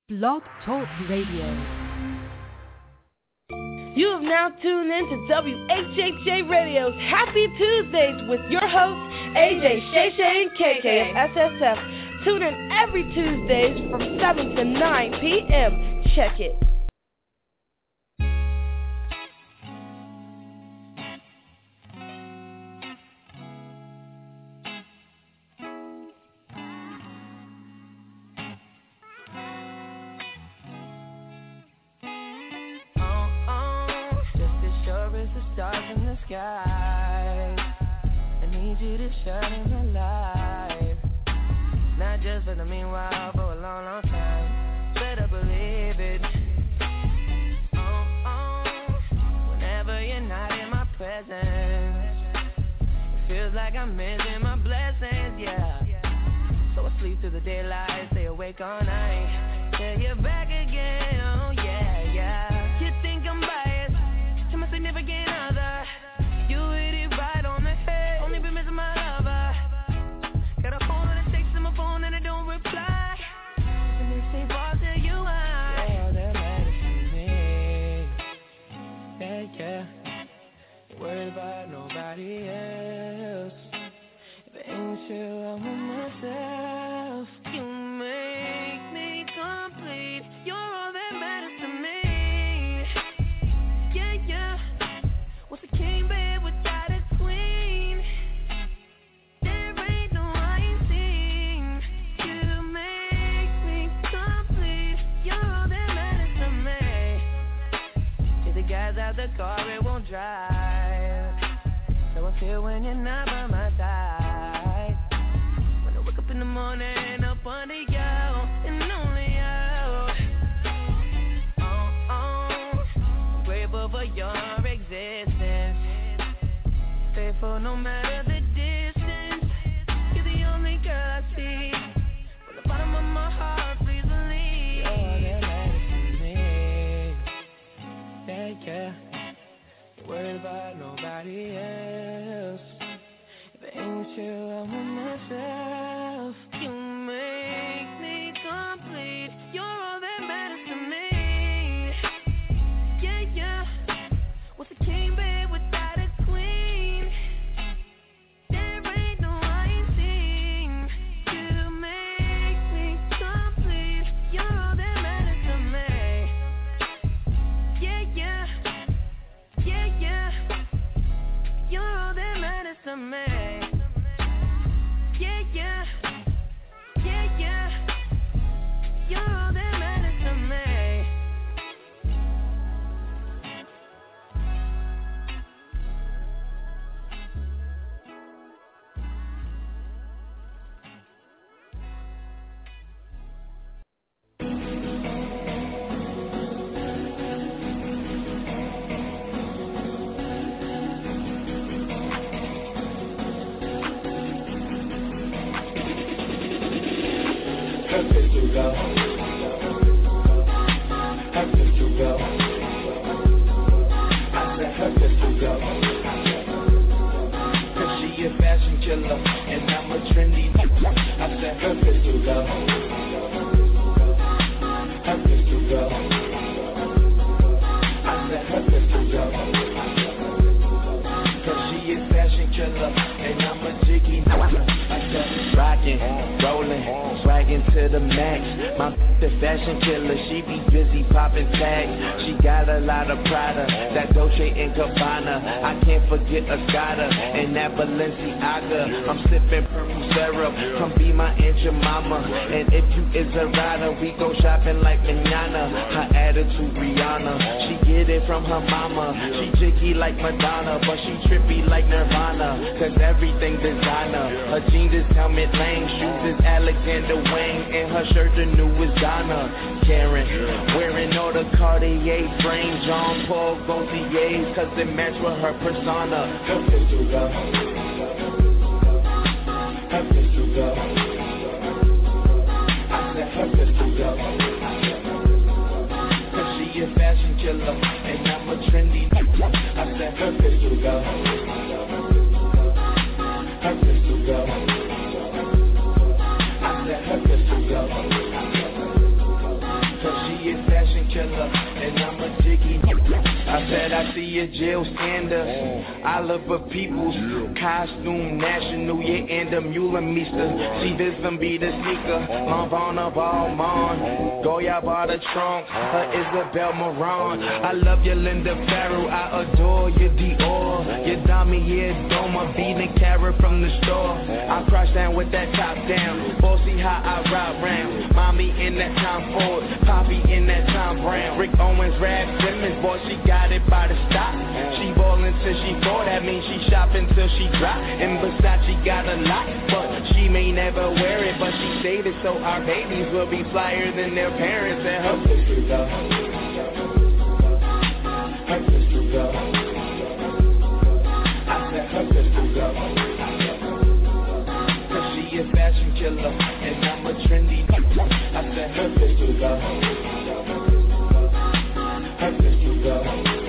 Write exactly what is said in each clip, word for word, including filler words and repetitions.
Blog Talk Radio. You have now tuned in to W H H A Radio's Happy Tuesdays with your hosts, A J, Shay Shay, and K K of S S F. Tune in every Tuesdays from seven to nine p.m. Check it. Sky. I need you to shine in my life, not just for the meanwhile, for a long, long time. Better believe it. Oh, oh. Whenever you're not in my presence, it feels like I'm missing my blessings, yeah. So I sleep through the daylight, stay awake all night, till you're back again, oh yeah, yeah. You think I'm biased to my significant other? You hit it right on the head. Only been missing my lover. Got a phone and a text in my phone and I don't reply. And they say, boss, tell you why. Yeah, that matters to me. Yeah, yeah. Ain't worried about nobody else. If it ain't you, I'm with myself. You make me complete. You're all that matters to me. Yeah, yeah. What's a king, babe, without a queen? There ain't no I seen. You make me complete. You're all that matters to me. Take the gas out the car, it won't drive. So I feel when you're not by my side. When I wake up in the morning, up under you, and only you. Oh, oh, I'm grateful for your existence. Faithful no matter the distance. You're the only girl I see. From the bottom of my heart, please believe. You're all that matters to me. Yeah, yeah. Ain't worried about nobody else. If it ain't you, I'm with myself. You make me complete. You're all that matters to me. Yeah, yeah. What's a king, babe, without a queen? There ain't no I seen. You make me complete. You're all that matters to me. Yeah, yeah. Yeah, yeah. You're all that matters to me. Yeah, yeah. Yeah, yeah. You're all that matters to me. Perfect to go. Perfect to go. I said perfect to go. Cause she a fashion killer and I'm a trendy. I said perfect to go. Perfect to go. I said perfect to go. Cause she a fashion killer and I'm a jiggy. I said rockin', rollin', swaggin' to the max. My the fashion killer, she be busy poppin' tags. She got a lot of Prada, that Dolce and Gabbana. I can't forget Escada and that Balenciaga. I'm sippin' purple syrup, come be my Aunt your mama. And if you is a rider, we go shopping like manana. Her attitude Rihanna, she get it from her mama. She jiggy like Madonna, but she trippy like Nirvana. Cause everything designer, her jeans is Helmut Lang, shoes is Alexander Wang, and her shirt the newest Donna Karen. Wearing all the Cartier frames, Jean Paul Gaultiers, cause it match with her persona. Perfect to go. Perfect to go. I said perfect to go. Cause she a fashion killer and I'm a trendy. I said perfect to go. Perfect to go. I said perfect to go. killer, and I'm a jiggy. I said I see a Jill Sanders, Oliver Peoples, costume national, yeah, and a mule and meester. See this and be the sneaker, Long Vaughn of Almond, Goya by the trunk, her Isabel Moran. I love your Linda Farrell, I adore your Dior, your Dami, yeah, Doma, beating carrot from the store. I crash down with that top down, bossy how I ride round. Mommy in that Tom Ford, Poppy in that Tom Brown. Rick Owens, Rap Simmons, boy, she got it by the stop. She ballin' till she fall, that means she shopping till she drop. And Versace got a lot, but she may never wear it. But she saved it so our babies will be flyer than their parents. And her sister go, her sister go. I said her sister go, cause she a fashion killer and I'm a trendy. I said her sister go, her sister go.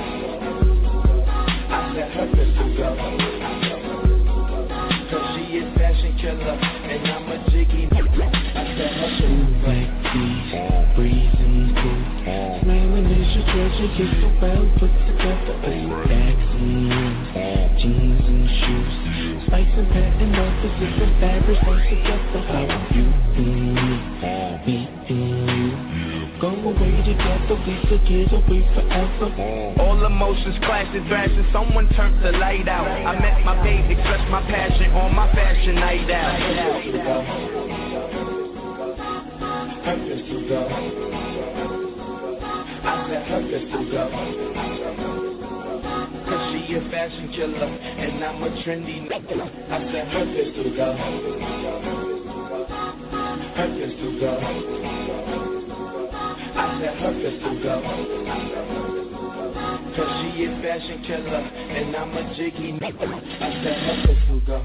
I said her sister go, cause she is fashion killer and I'm a jiggy. I said her sister go. Black tees, breezing through, smiling as you treasure, you're so well put together. Bags and rings, jeans and shoes, spice and patent offers, different fabrics all together. How are you and me, me and you? Go away together, we could get away forever. All emotions clashes, crashing, someone turned the light out. I met my baby, expressed my passion on my fashion night out. Her sister go, I said her sister go, cause she a fashion killer and I'm a trendy. I said her sister go, her sister go. I said her sister go, cause she is fashion killer and I'm a jiggy. I said her sister go.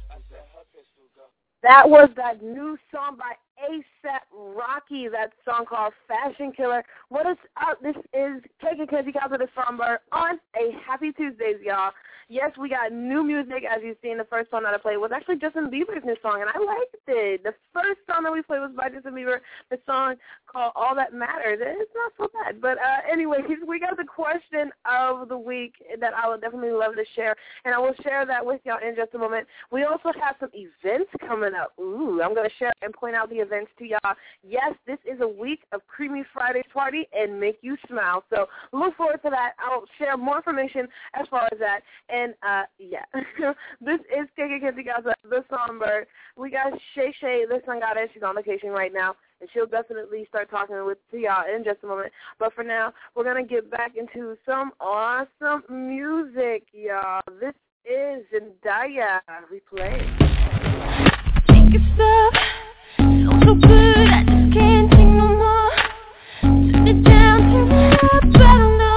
That was that new song by A$AP Rocky, that song called Fashion Killer. What is up? This is K K Kenzie Casa the Songbird on a Happy Tuesdays, y'all. Yes, we got new music. As you've seen, the first song that I played was actually Justin Bieber's new song, and I liked it. The first song that we played was by Justin Bieber, the song called All That Matters. It's not so bad. But uh, anyways, we got the question of the week that I would definitely love to share, and I will share that with y'all in just a moment. We also have some events coming up. Ooh, I'm going to share and point out the events to y'all. Yes, this is a week of Creamy Friday Party and Make You Smile. So look forward to that. I'll share more information as far as that. And, uh, yeah, this is K K Kenzie Casa, the Songbird. We got Shay Shay, the Sangada. She's on vacation right now, and she'll definitely start talking with to y'all in just a moment. But for now, we're going to get back into some awesome music, y'all. This is Zendaya. Replay. Think it's love, feels so good, I just can't take no more. Turn it down, turn it up, I don't know.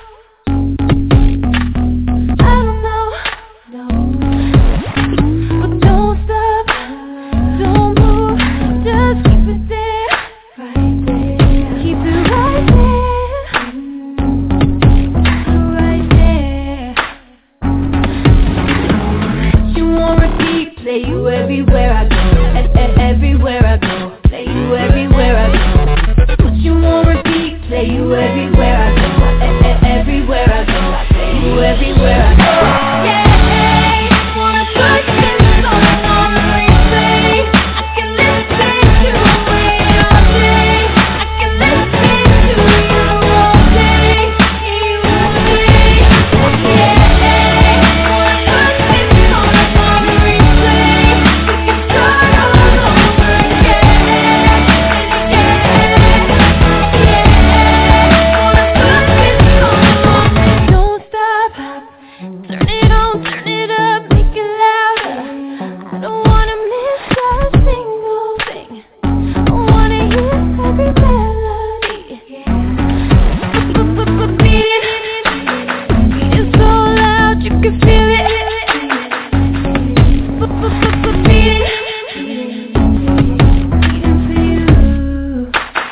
I don't know, no. But don't stop, don't move, just keep it there, right there. Keep it right there, right there. You want repeat, play you everywhere I go. Everywhere I go, play you everywhere I go. Put you on repeat, play you everywhere I go. Everywhere I go, play you everywhere I go. Yeah, wanna put this song on replay. I can listen to it all day. I can listen to you all day. You all day. Yeah, wanna put this song on replay. We can start all over again. Don't stop, turn it on, turn it up, make it louder. I don't wanna miss a single thing. I wanna hear every melody. Beat it, beat it so loud you can feel it. Beat it, beating for you.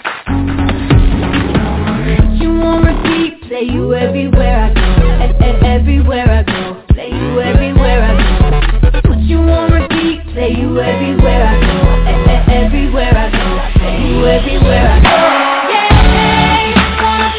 You won't repeat, play you everywhere I go. Everywhere I go, play you everywhere I go. Put you on repeat, play you everywhere I go. Everywhere I go, play you everywhere I go. Yeah, wanna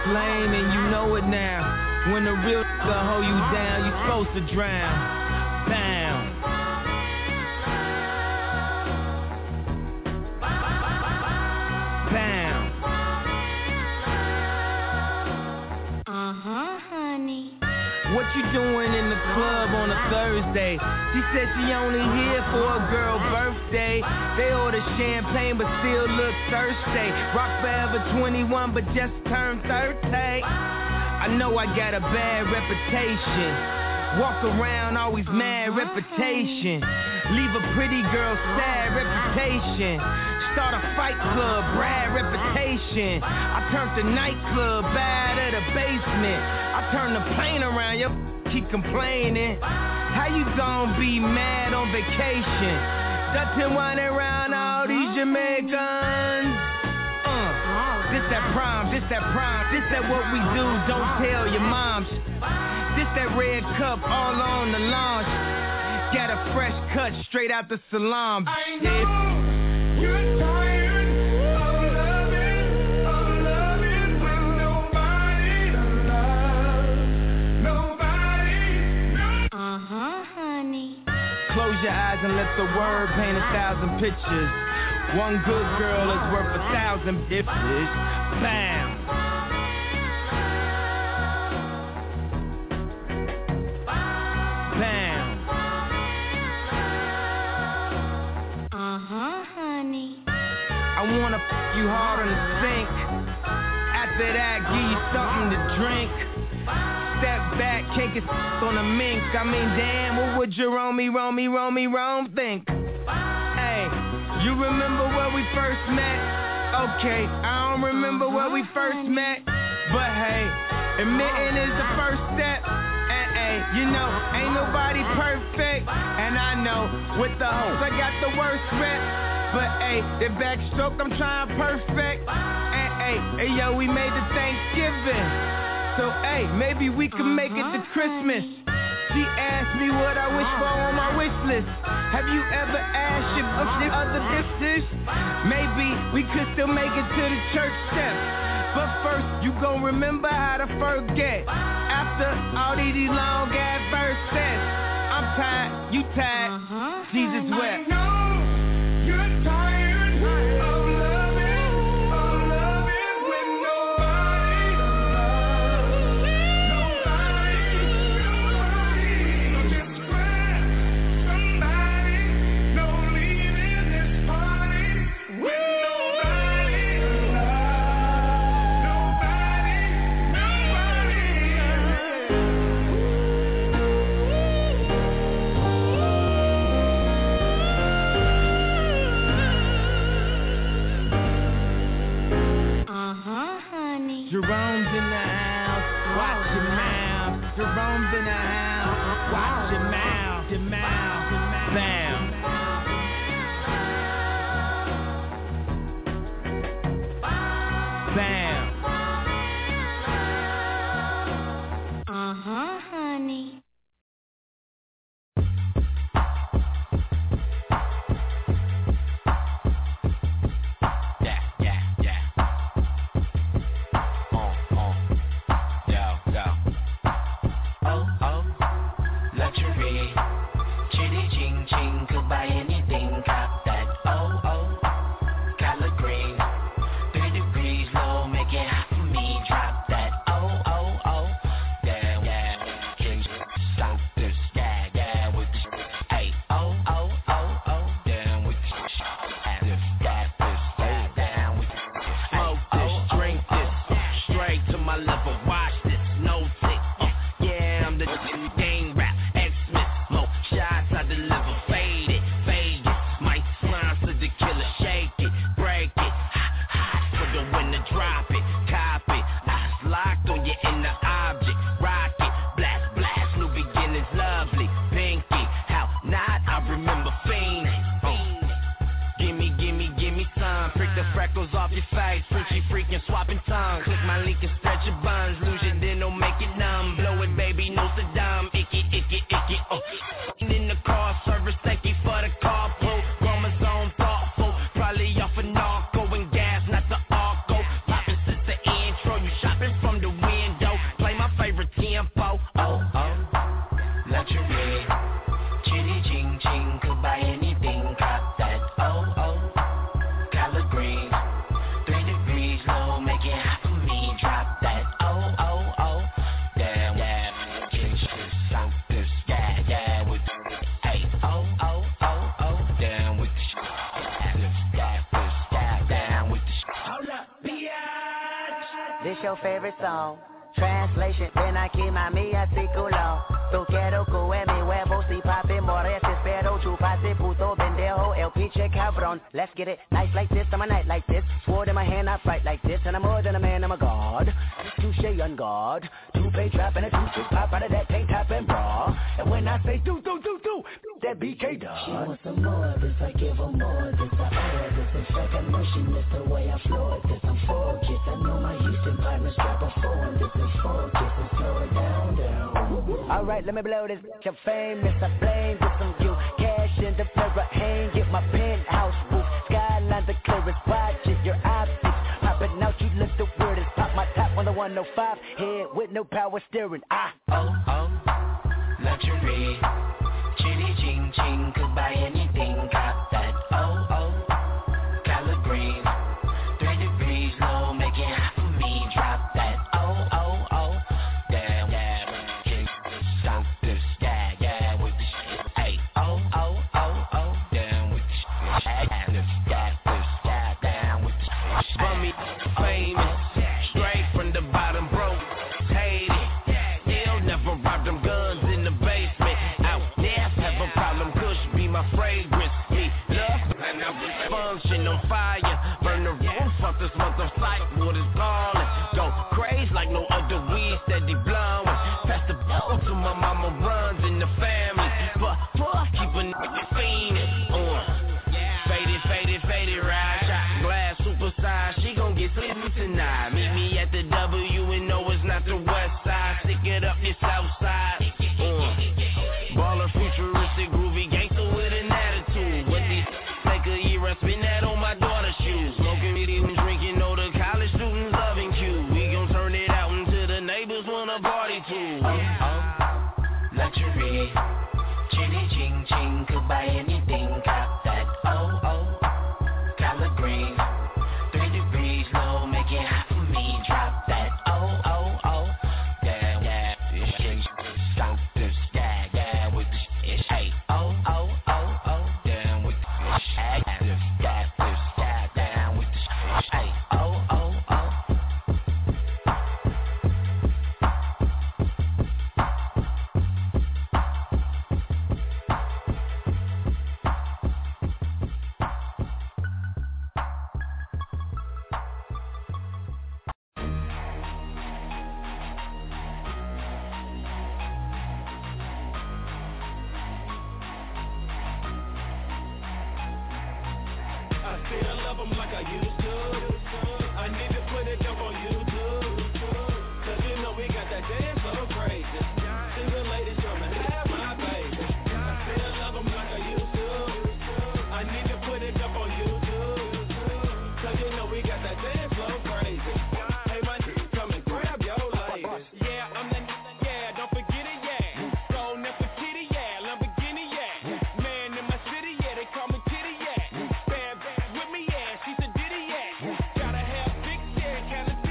lame and you know it now. When the real nigga hold you down, you supposed to drown. Down. Down. Uh-huh, honey. What you doing in the club on a Thursday? She said she only here for a girl birthday. They order champagne but still look thirsty. Rock forever twenty-one but just turned thirty. I know I got a bad reputation. Walk around always mad reputation. Leave a pretty girl sad reputation. Start a fight club, Brad reputation. I turned the nightclub bad at the basement. I turned the plane around, you keep complaining. How you gon' be mad on vacation? Dutton winding around all these Jamaicans. Uh, this that prime, this that prime, this that what we do, don't tell your moms. This that red cup all on the launch. Got a fresh cut straight out the salon. I know you're tired of loving, of loving when nobody loves, nobody knows. Uh-huh, honey. Close your eyes and let the word paint a thousand pictures. One good girl is worth a thousand bitches. Bam. Bam. Uh-huh, honey. I wanna f you hard on the sink. After that, give you something to drink. Step back, can't get on the mink. I mean, damn, what would Jerome, Rome, Rome, Rome think? Hey, you remember where we first met? Okay, I don't remember where we first met. But hey, admitting is the first step. And hey, you know, ain't nobody perfect. And I know, with the hopes I got the worst rep. But hey, the backstroke I'm trying perfect. And hey, hey yo, we made the Thanksgiving. So hey, maybe we can make it to Christmas. She asked me what I wish for on my wish list. Have you ever asked your other sisters? Maybe we could still make it to the church steps. But first, you gon' remember how to forget. After all these long ass verses, I'm tired, you tired, uh-huh. Jesus wept. I know you're tired of loving, of loving when nobody loves, nobody, nobody. So just grab somebody, no leaving this party when nobody loves, nobody, nobody. Uh-huh, honey. Jerome's in the house, watch your mouth. Jerome's in the house, watch your mouth, your mouth, your mouth. Bam. Bam. Uh-huh, honey. Yeah, yeah, yeah. Uh, uh. Yo, yo. Oh, oh. Luxury. Chitty ching ching. Could buy anything. Cop that. Oh, oh. Color green. Three degrees low. Make it hot for me. Drop that. Oh, oh, oh. Yeah, yeah. Can you stop this? Yeah, yeah. With the hey. Oh, oh, oh, oh. Down with the this, that, this, that. Down with the Smoke this, drink this, straight to my level. Watch this, no tick. Uh, yeah, I'm the game rap, X-Smith. More shots I deliver, fade it, fade it. My sponsor the killer, shake it, break it. Hot, hot for the winner, drop it, cop it. Eyes locked on your inner object, rock it, blast, blast. New beginnings, lovely, pinky. How not? I remember fiending. Uh, Gimme, gimme, gimme some. Prick the freckles off your face. Freaky, freaking, swapping tongues. Click my link and stretch your buns. Lose your then don't make it numb. Blow it, baby, no Saddam. Icky, icky, icky. Uh. In the car service, thank you for the carpool. Chromosome thoughtful. Probably off a narco and gas, not the arco. Poppin' since the intro. You shopping from the this your favorite song? Translation, ven aquí mami así culo. Tu quiero que mi huevo si papi more te espero chupate puto pendejo el pinche cabrón. Let's get it, nice like this, I'm a night like this. Sword in my hand, I fight like this. And I'm more than a man, I'm a god. Touche on guard. Two-pay trap and a two-two pop out of that tank top and bra. And when I say do, do, do, do, that B K dog. She wants some more of this, I give her more of this. I order this, in fact I know she missed the way I floor this. I'm focused, I know my Houston partner strap a phone. This is focus and slow it down, down. Alright, let me blow this bitch, I'm famous, I blame this on you. Cash in the mirror, hang it, my penthouse roof. Skyline the clearest, watch it, your optics. Popping out, you look the weirdest. Pop my top on the one oh five, head with no power steering. Ah, oh, oh, luxury. Chitty ching ching, could buy anything, got that. Oh, oh, collard green. Three degrees low, make it hot for me, drop that. Oh, oh, oh, damn, yeah, king, stop this, yeah, yeah, with the shit. Hey, oh, oh, oh, oh, damn with the shit. Yeah, this, yeah, this, yeah, damn with the shit. Bummy, famous, straight from the bottom, broke, hate it. Still never robbed them guns in the basement. Out there, have a problem, Kush be my fragrance. Me, love, and I was function on fire. Burn the roof off this mother sight, what is calling. Go crazy like no other weed, steady blowing. Pass the ball to my mama, runs in the family. But fuck, keep a nigga fiending. Uh, faded, faded, faded, ride. Shot glass, super size, she gon' get sleepy tonight. Meet me at the W and no, it's not the west side. Stick it up your south side. Uh, baller, futuristic, groovy gangster with an attitude. What these make a year, I spin that on my daughter's shoes. Smoking weed and drinking, know the college students loving Q. We gon' turn it out until the neighbors wanna party too. Oh, oh, luxury. Chitty ching ching, could buy anything, got that. Oh, oh, collard green. Three degrees low, make it hot for me, drop that. Oh, oh, oh, yeah, yeah, this shit, stop this, yeah, yeah, with the shit. Hey, oh, oh, oh, oh, down with the shit. Yeah, this, yeah, this, yeah, down with the shit. Hey, oh, oh, oh. I still love them like I used to. I need to put it up on YouTube. Cause you know we got that dance so crazy. See the ladies come and have my baby. I still love them like I used to. I need to put it up on YouTube. Cause you know we got that dance so crazy. Hey, my nigga, come and grab your ladies. Yeah, I'm the yeah, don't forget it, yeah. Go Nefertiti, yeah, Lamborghini, yeah. Man in my city, yeah, they call me Titty, yeah. Bad, bad with me, yeah, she's a ditty, yeah. Gotta have big, yeah, kinda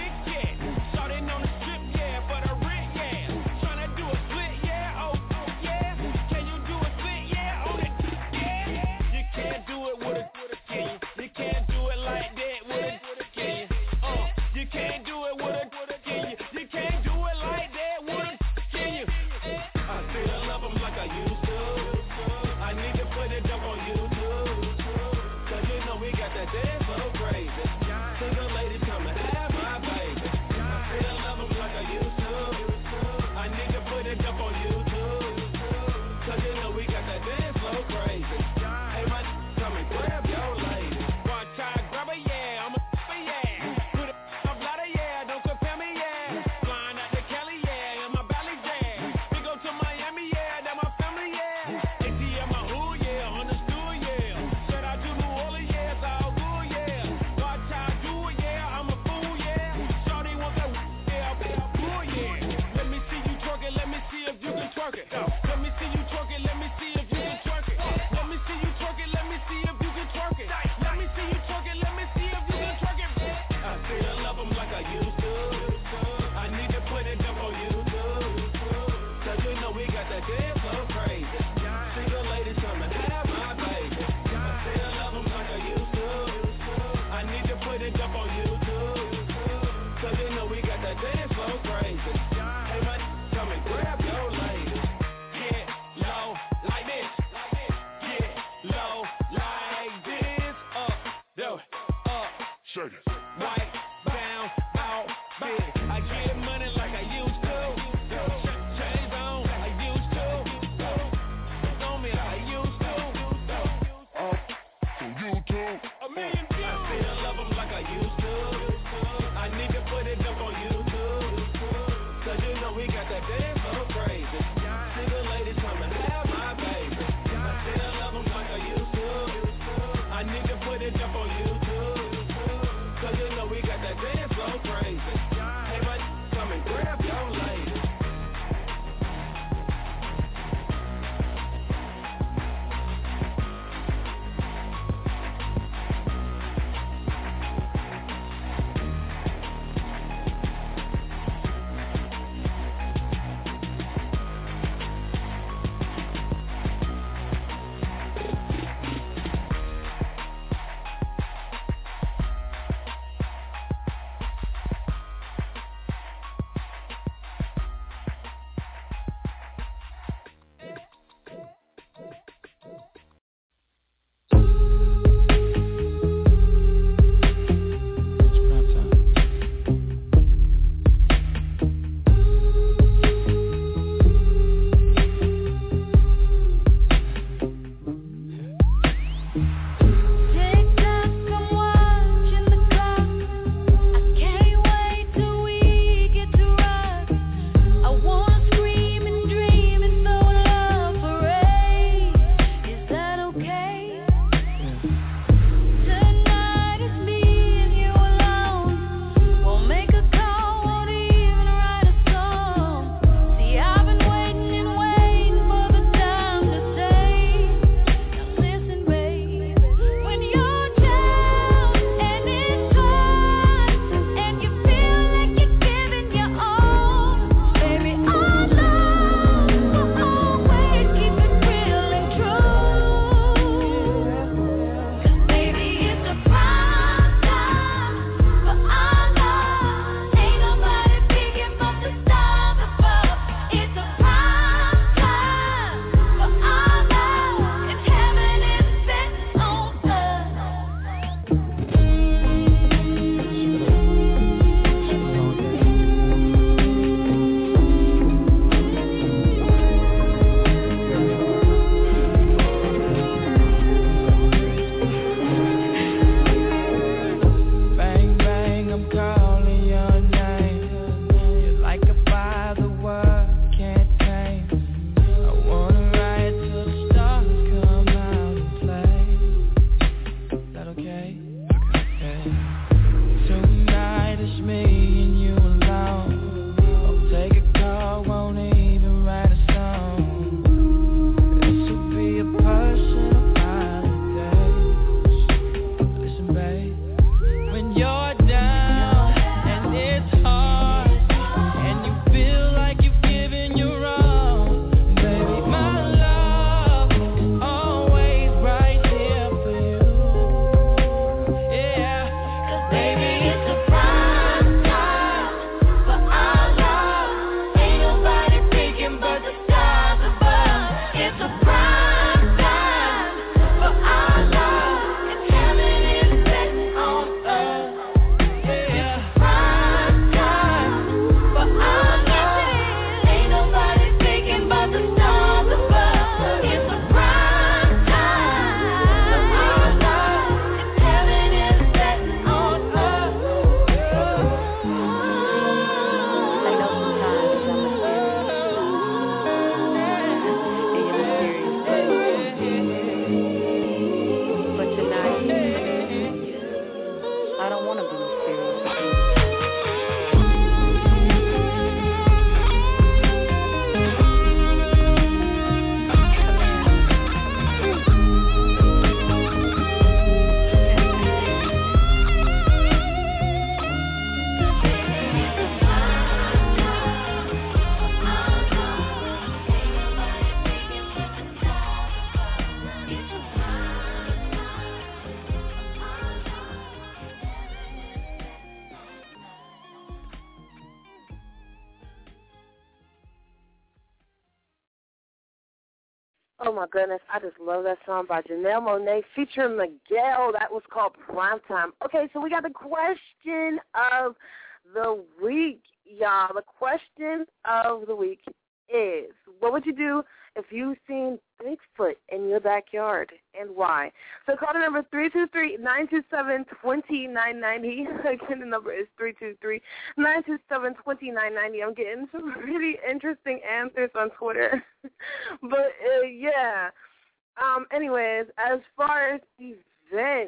Oh, my goodness. I just love that song by Janelle Monáe featuring Miguel. That was called Primetime. Okay, so we got the question of the week, y'all. The question of the week is, what would you do if you seen Bigfoot in your backyard, and why? So call the number three two three, nine two seven, two nine nine zero. Again, the number is three two three, nine two seven, two nine nine zero. I'm getting some really interesting answers on Twitter. but, uh, yeah. Um, anyways, as far as events,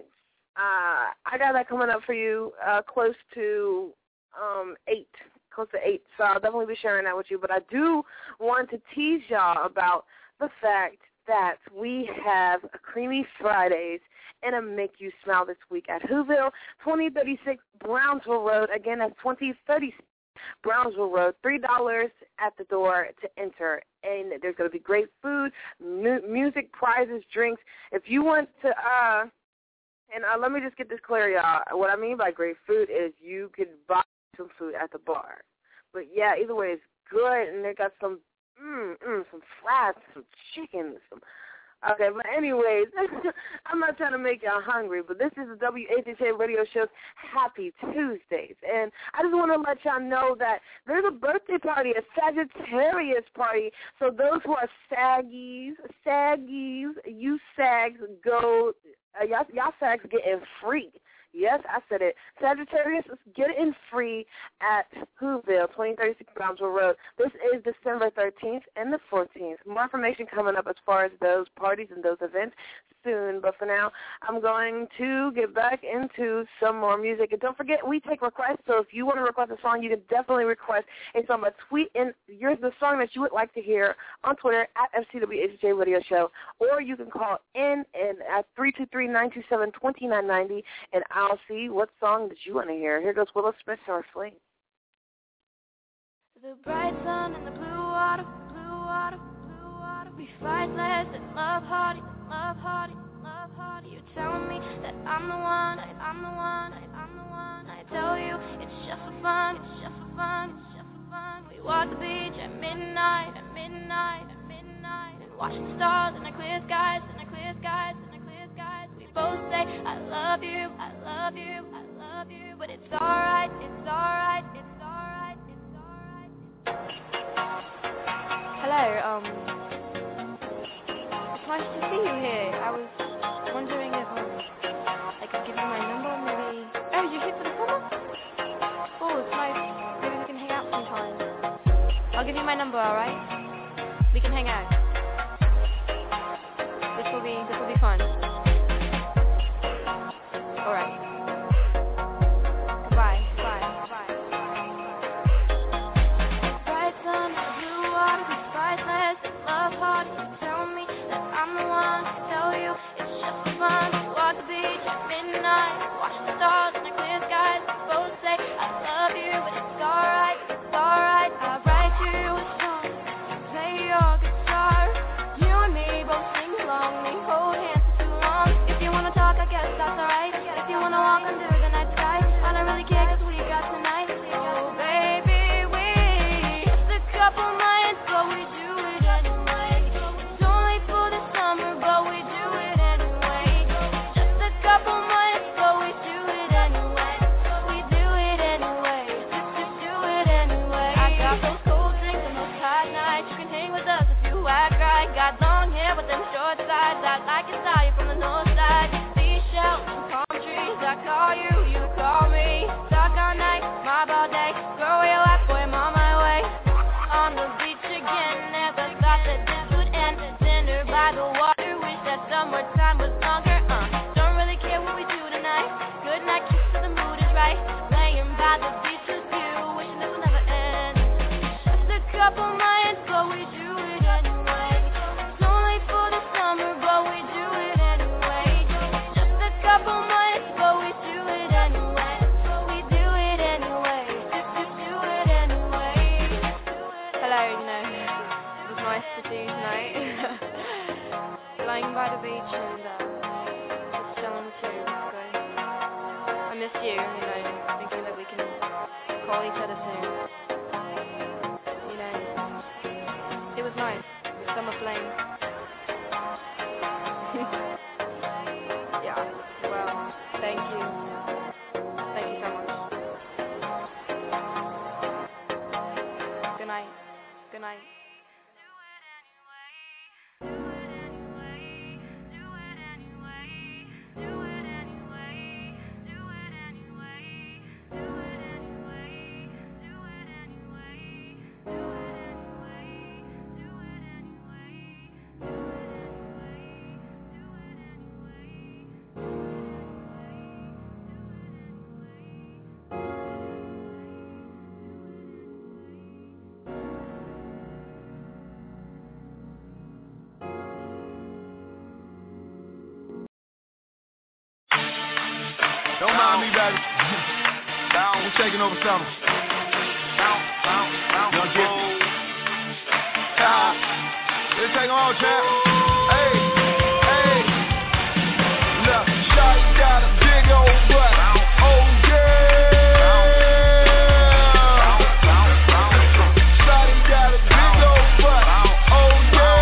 uh, I got that coming up for you uh, close to um, eight. Close to eight, so I'll definitely be sharing that with you. But I do want to tease y'all about the fact that we have a Creamy Fridays and a Make You Smile this week at Whoville, twenty thirty-six Brownsville Road. Again, that's twenty thirty-six Brownsville Road, three dollars at the door to enter. And there's going to be great food, mu- music, prizes, drinks. If you want to, uh, and uh, let me just get this clear, y'all. What I mean by great food is you could buy some food at the bar. But, yeah, either way, it's good, and they got some, mm, mm, some flats, some chicken, some, okay, but anyways, I'm not trying to make y'all hungry, but this is the W H H A radio show's Happy Tuesdays, and I just want to let y'all know that there's a birthday party, a Sagittarius party, so those who are saggies, saggies, you sags go, uh, y'all, y'all sags getting free. Yes, I said it. Sagittarius, get in free at Whoville, twenty thirty-six Brownsville Road. This is December thirteenth and the fourteenth. More information coming up as far as those parties and those events soon. But for now, I'm going to get back into some more music. And don't forget, we take requests. So if you want to request a song, you can definitely request a song. But tweet in your, the song that you would like to hear on Twitter at F C W H H A Radio Show. Or you can call in and at three two three, nine two seven, two nine nine zero, and I'll see what song that you want to hear. Here goes Willow Smith, Surfly. The bright sun and the blue water, blue water, blue water. We fight less and love harder, love harder, love harder. You're telling me that I'm the one, I, I'm the one, I, I'm the one. I tell you it's just for fun, it's just for fun, it's just for fun. We walk the beach at midnight, at midnight, at midnight, and watch the stars in the clear skies, in the clear skies, in the clear skies. We both say I love you, I love you, I love you, but it's alright, it's alright, it's alright, it's alright. Hello, um, it's nice to see you here. I was wondering if um, I could give you my number, maybe. Oh, you're here for the summer? Oh, it's nice. Maybe we can hang out sometime. I'll give you my number, alright? We can hang out. This will be, this will be fun. Alright. Goodbye. Bye. Bye. Bright sun, blue water, we fight less and love hard. You tell me that I'm the one to tell you it's just for fun. We walk the beach at midnight, watch the stars in the clear skies. We both say I love you, but it's alright, it's alright. I'll write you a song, you play your guitar. You and me both sing along, we hold hands for too long. If you wanna talk, I guess that's alright. If you wanna walk under the night sky, I don't really care 'cause we got tonight. Oh baby, we just a couple months, but we do it anyway. It's only for the summer, but we do it anyway. Just a couple months, but we do it anyway. We do it anyway. Just, just do it anyway. I got those cold drinks and those hot nights. You can hang with us if you act right. Got long hair with them short sides. I like your style, you're from the north side. Seashells and palm trees. I call you, you call me. Talk all night, mob all day. Girl, where you at, boy, I'm on my way. On the beach again, never thought that this would end. Dinner by the water, wish that summertime was longer. Uh, don't really care what we do tonight. Good night, kiss till the mood is right. Laying by the beach with you, wishing this would never end. Just a couple months, but we do it anyway. It's only for the summer, but we do it anyway. Just a couple months, but we do it anyway. We do it anyway. Just, just do it anyway. Hello, you know, it was nice to see you tonight. Lying by the beach and uh, just chilling too. So I miss you, you know, thinking that we can call each other soon. You know, it was nice. The summer flame. night. Good night. Don't mind me, baby. We're taking over something. Young kid. Let's take them on, champ. Hey, hey. Look, Shawty got a big old butt. Oh, yeah. Shawty got a big old butt. Oh, yeah.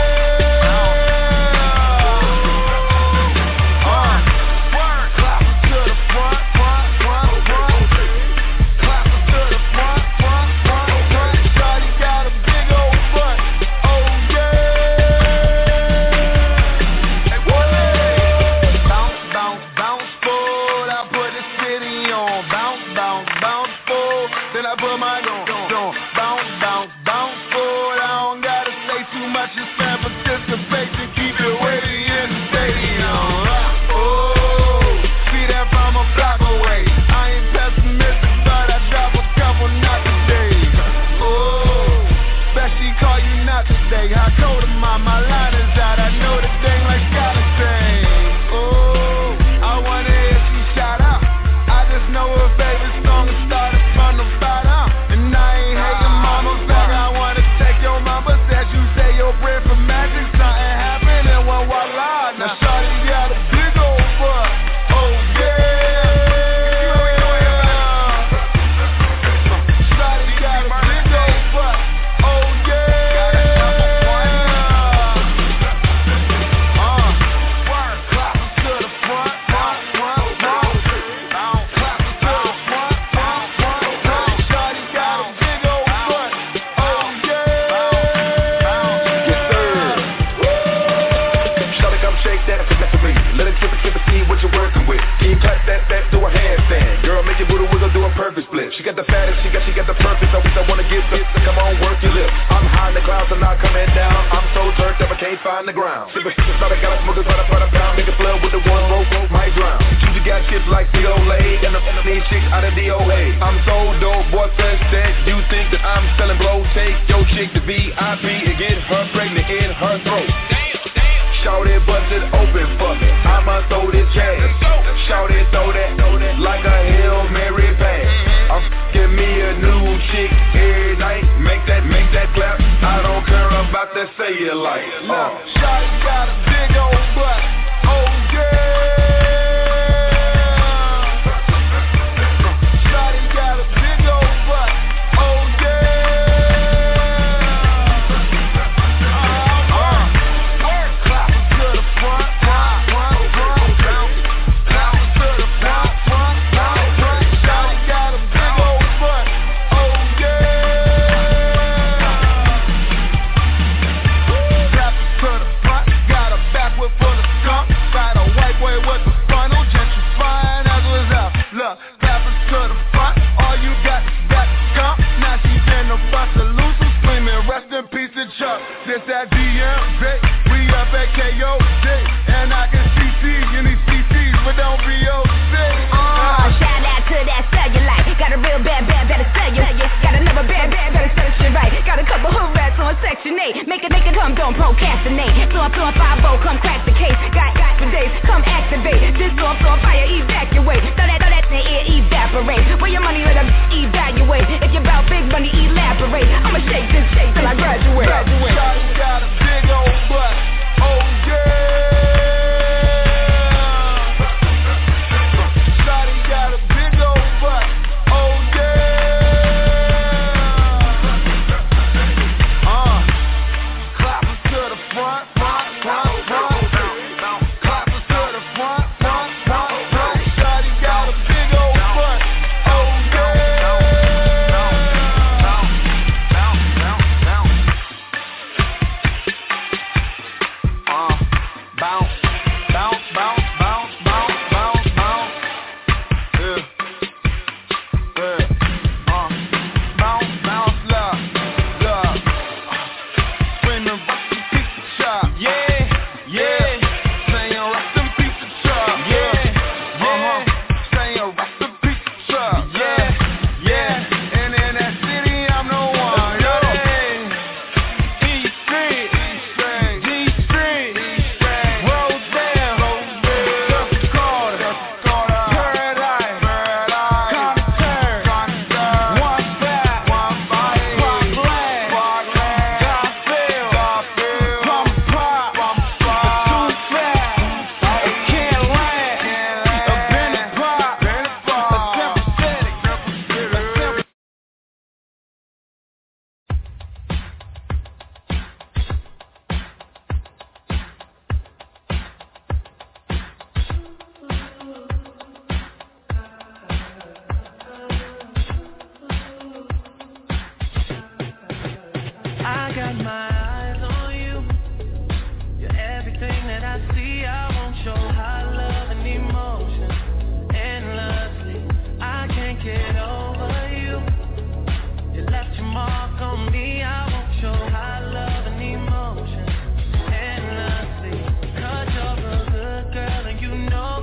got my eyes on you. You're everything that I see. I won't show high love and emotion endlessly. I can't get over you. You left your mark on me. I won't show high love and emotion endlessly. 'Cause you're a good girl and you know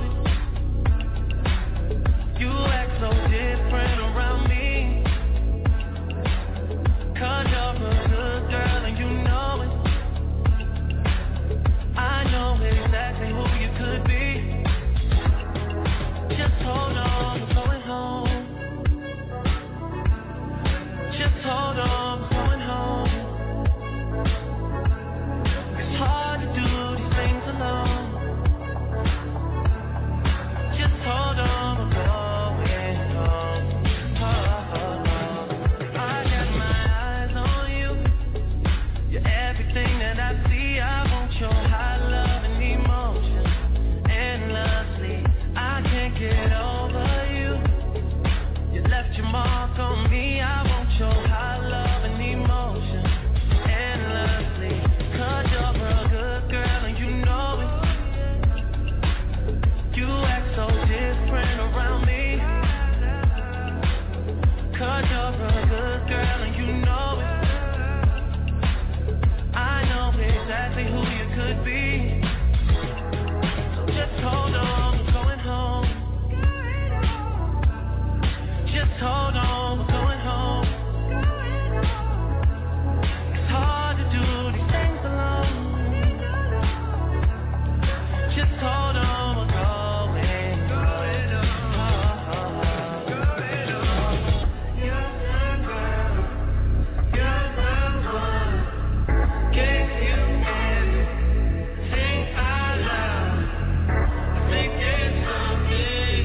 it. You act so different around me. 'Cause you're a good girl and you know it. I know exactly who you could be. Just hold on, we're going home. Just hold on, we're going home. It's hard to do these things alone. Just hold on, we're going home. Oh, oh, oh. I got my eyes on you. You're everything that I see. I want your high love and emotion endlessly. I can't get over you. You left your mark on me. I want your high love and emotion endlessly. 'Cause you're a good girl and you know it. You act so different around me. 'Cause you're a good girl and you know it. I know exactly who you could be. So just hold on, we're going home. Just hold on, we're going home. It's hard to do these things alone. Just hold on, we're going home. You're the girl, you're the one. Gave you everything I love. I think there's something.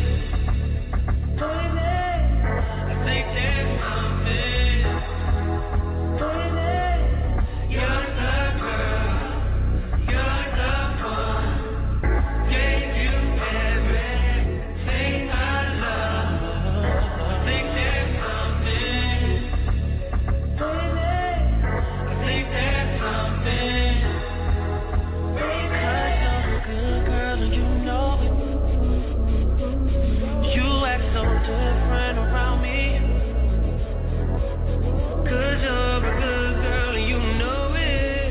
I think there's something. You're the girl, you're the one. Gave you everything I love. I think there's something. I think there's something. Because you're a good girl and you know it. You act so different around me. 'Cause you're a good girl and you know it.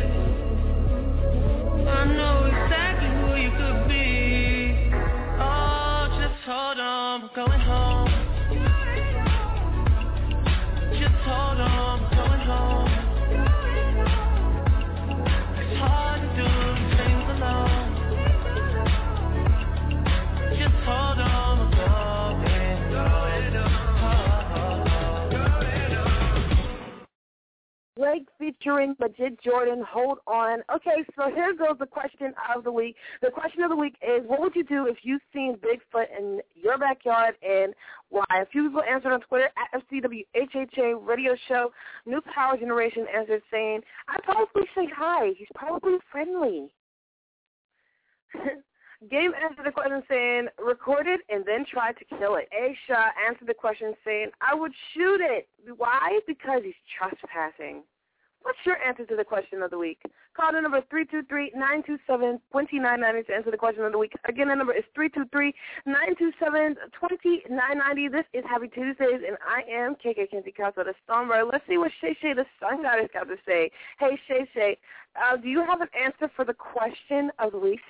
I know exactly who you could be. Oh, just hold on, we're going home. Just hold on, we're going home. It's hard to do these things alone. Just hold on, we're going, going, oh, oh, oh. Drake featuring Majid Jordan, Hold On. Okay, so here goes the question of the week. The question of the week is, what would you do if you seen Bigfoot in your backyard and why? A few people answered on Twitter at F C W H H A Radio Show. New Power Generation answered saying, I'd probably say hi. He's probably friendly. Game answered the question saying, record it and then try to kill it. Aisha answered the question saying, I would shoot it. Why? Because he's trespassing. What's your answer to the question of the week? Call the number three two three, nine two seven, two nine nine zero to answer the question of the week. Again, the number is three two three, nine two seven, two nine nine zero. This is Happy Tuesdays, and I am K K Kenzie Casa, the Stormbird. Let's see what Shay Shay, the Sun Goddess, got to say. Hey, Shay Shay, uh, do you have an answer for the question of the week?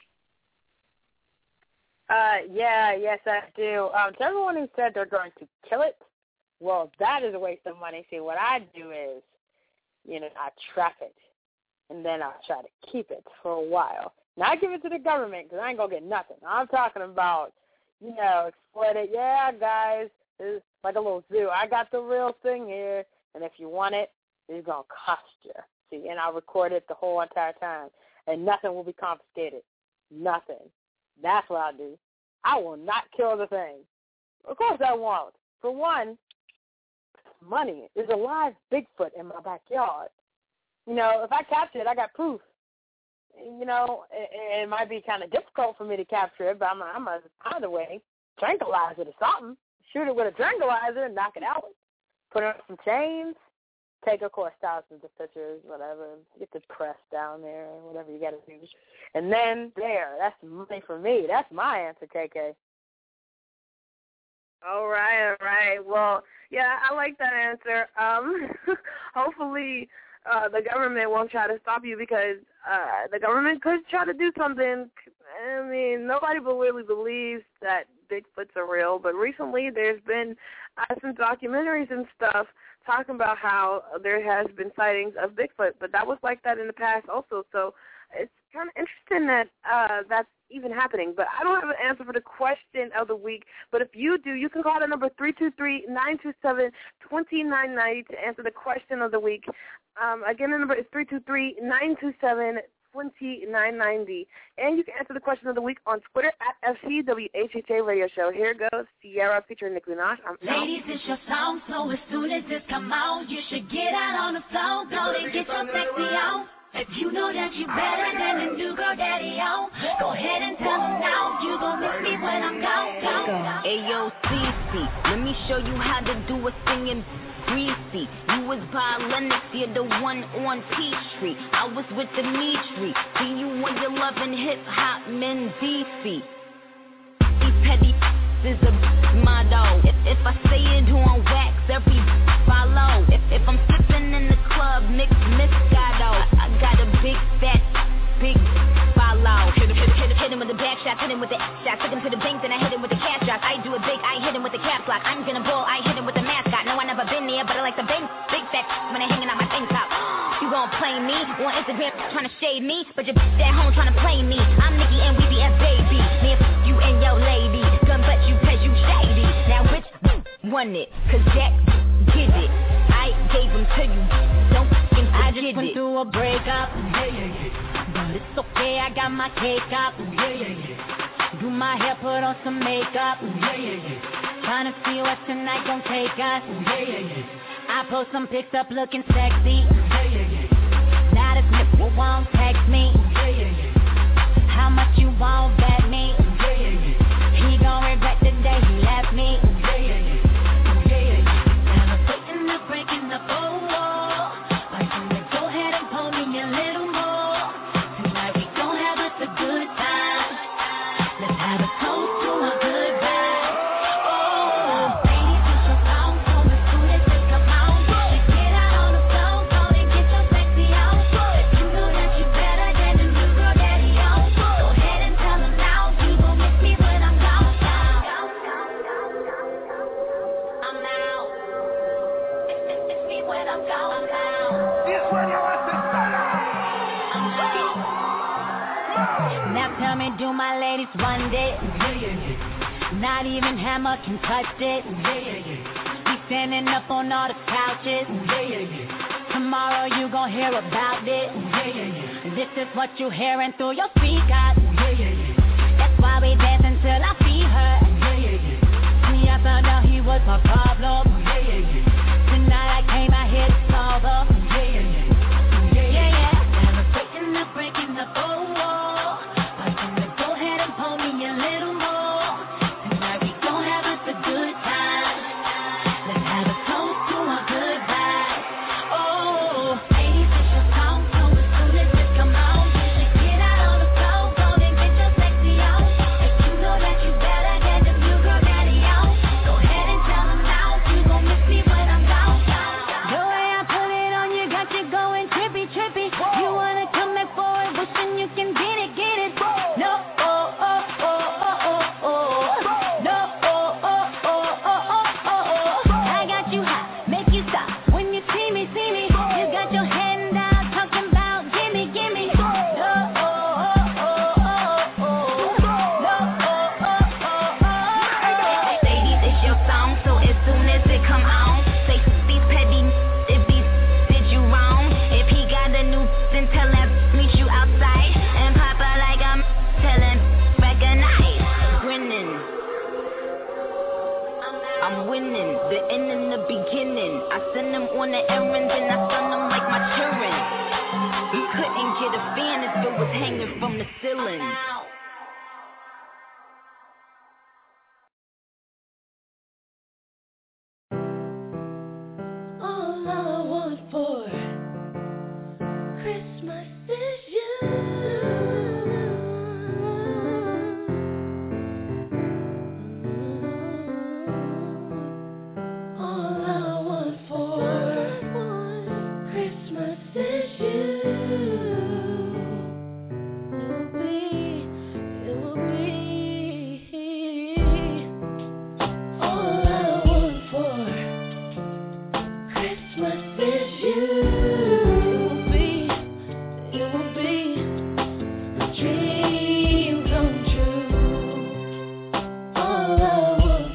Uh, yeah, yes, I do. Um, to everyone who said they're going to kill it, well, that is a waste of money. See, what I do is, you know, I trap it, and then I'll try to keep it for a while. Not give it to the government, because I ain't going to get nothing. I'm talking about, you know, exploit it. Yeah, guys, it's like a little zoo. I got the real thing here, and if you want it, it's going to cost you. See, and I'll record it the whole entire time, and nothing will be confiscated. Nothing. That's what I'll do. I will not kill the thing. Of course I won't. For one, money. There's a live Bigfoot in my backyard. You know, if I capture it, I got proof. You know, it, it might be kind of difficult for me to capture it, but I'm, I'm a, either way, tranquilize it or something. Shoot it with a tranquilizer and knock it out. Put it on some chains. take, of course, thousands of pictures, whatever, get the press down there, whatever you got to do. And then there, that's money for me. That's my answer, K K. All right, all right. Well, yeah, I like that answer. Um, hopefully uh, the government won't try to stop you because uh, the government could try to do something. I mean, nobody really believes that Bigfoots are real, but recently there's been uh, some documentaries and stuff talking about how there has been sightings of Bigfoot, but that was like that in the past also. So it's kind of interesting that uh, that's even happening. But I don't have an answer for the question of the week. But if you do, you can call the number three two three, nine two seven, two nine nine zero to answer the question of the week. Um, again, the number is three two three, nine two seven, two nine nine zero. And you can answer the question of the week on Twitter at F C W H H A Radio Show. Here goes Sierra featuring Nicki Minaj. I'm Ladies, it's your song, so as soon as this come out, you should get out on the floor, go and get your sexy on. If you know that you better than the new girl daddy on, go ahead and tell him now, you gon' miss me when I'm gone, gone. Ayo, Cece, let me show you how to do a singing greasy. You was by Lennox, you're the one on Peachtree. I was with Dimitri, see you when you're loving hip-hop men D C. These petty is a motto. If, if I say it on wax, every follow. If, if I'm sipping in the club, mix Moscato. I, I got a big fat, big follow. Hit him, hit him, hit him, hit him with the back shot, hit him with the shot. Took him to the bank, then I hit him with the cash drop. I do it big, I hit him with the cap lock. I'm gonna ball, I hit him with the mascot. No, I never been there, but I like the big, big fat when I hanging out my tank top. You gon' play me on Instagram, trying to shade me, but your bitch at home trying to play me. I'm Nicki and we be F baby. Me and f- you and your lady. Gun but you cause you shady. Now which won it? Cause Jack did it. I gave him to you. Don't f***ing forget it. I just went through a breakup. Yeah, yeah, yeah. But it's okay, I got my cake up. Yeah, yeah, yeah. Do my hair, put on some makeup. Yeah, yeah, yeah. Trying to see what tonight gon' take us. Yeah, yeah, yeah. I post some pics up looking sexy. Yeah, yeah, yeah. Now this nigga won't text me. Yeah, yeah, yeah. How much you won't bet me? Yeah, yeah, yeah. He gon' regret the day he left me. Yeah, yeah, yeah. Yeah, yeah, yeah. Now I'm waiting to breaking the whole wall. Why don't you go ahead and pull me a little more? Tonight we gon' have us a good time. Let's have a toast to our good vibes. Oh, ladies, it's your song, so as soon as it come out, you should get out on the floor, go and get your sexy out. If you know that you better than the new girl daddy on, go ahead and tell him now, you gon' miss me when I'm gone. I'm out. Miss me when I'm gone. This one you want to Now tell me, do my ladies want it? Yeah, yeah, yeah. Not even Hammer can touch it. Yeah, yeah, yeah. Be standing up on all the couches. Yeah, yeah, yeah. Tomorrow you gon' hear about it. Yeah, yeah, yeah. This is what you hearing through your speakers. Yeah, yeah, yeah. That's why we dance until I see her. Yeah, yeah, yeah. See, I found out he was my problem. Yeah, yeah, yeah. Tonight I came out here to solve her. Yeah, yeah, yeah. Yeah, yeah, yeah. Now I'm breaking the breaking the whole wall. Why don't you go ahead and pull me a little more? Tonight we gon' have us a good time. Let's have a toast to our good vibes. Oh, ladies, it's your song, so as soon as it come out, you should get out on the floor, go and get your sexy on. If you know that you better than the new girl daddy on, go ahead and tell him now, you gon' miss me when I'm gone. The way I put it on you got you going trippy, trippy. You wanna come back forward, wishing you can get it, get it. No, oh, oh, oh, oh, oh, oh. No, oh, oh, oh, oh, oh, oh, oh. I got you hot, make you stop when you see me, see me. You got your hand out, talking about gimme, gimme. No, oh, oh, oh, oh, oh. No, oh, oh, oh, oh, oh. Ladies, it's your song, so as soon as it come on, say these petty if these did you wrong. If he got a new, then tell him meet you outside and pop out like I'm telling recognize. Grinning, I'm winning, the end and the beginning. I send them on the errands and I stun them like my children. You couldn't get a fan if it was hanging from the ceiling. All I want is you. It will be, it will be all I want for Christmas is you. It will be, it will be a dream come true. All I want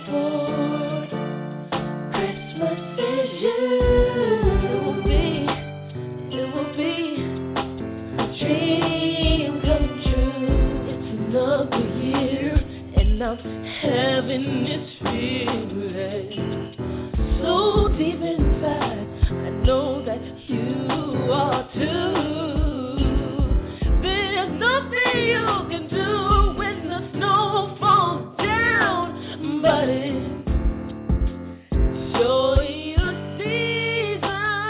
for Christmas is you. It will be, it will be a dream come true. It's another year and I'm having this feeling so deep inside. I know that you are too. There's nothing you can do when the snow falls down, but it's surely a season.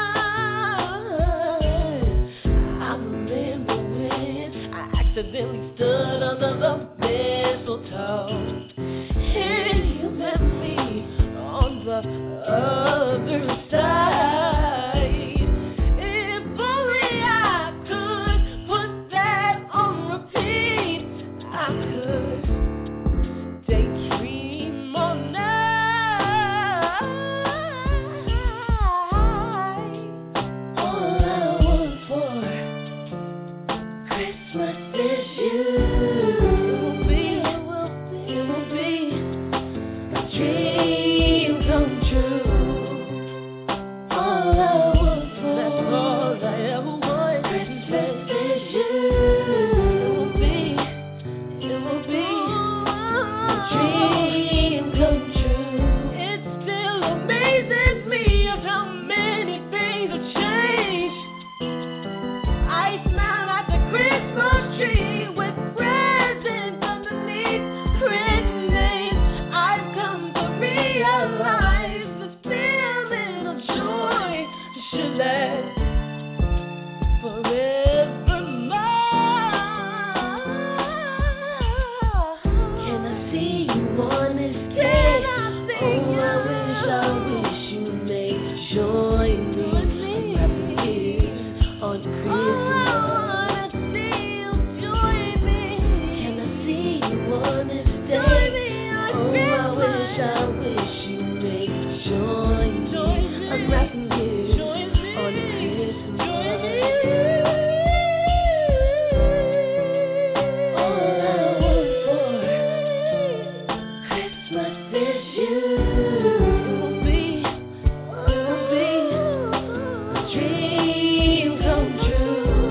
I remember when I accidentally stood under the mistletoe and you met me on the other side. If only I could put that on repeat, I could daydream all night. All I want for Christmas is you. It will be, it will be a dream come true. All I want for, that's all I ever want. Christmas is you. It will be, it will be a dream come true. It still amazes me of how many things have changed. I smile at the Christmas tree with presents underneath written names. I've come to realize this feeling of joy should last forevermore. Can I see you on this day? Oh, I wish, I wish you may join me. I'm happy years on Christmas. Can I see you on this day? Oh, I wish, I wish you may join me. I'm rapping years on Christmas. All I want for Christmas is you. It will be, it will be a dream come true.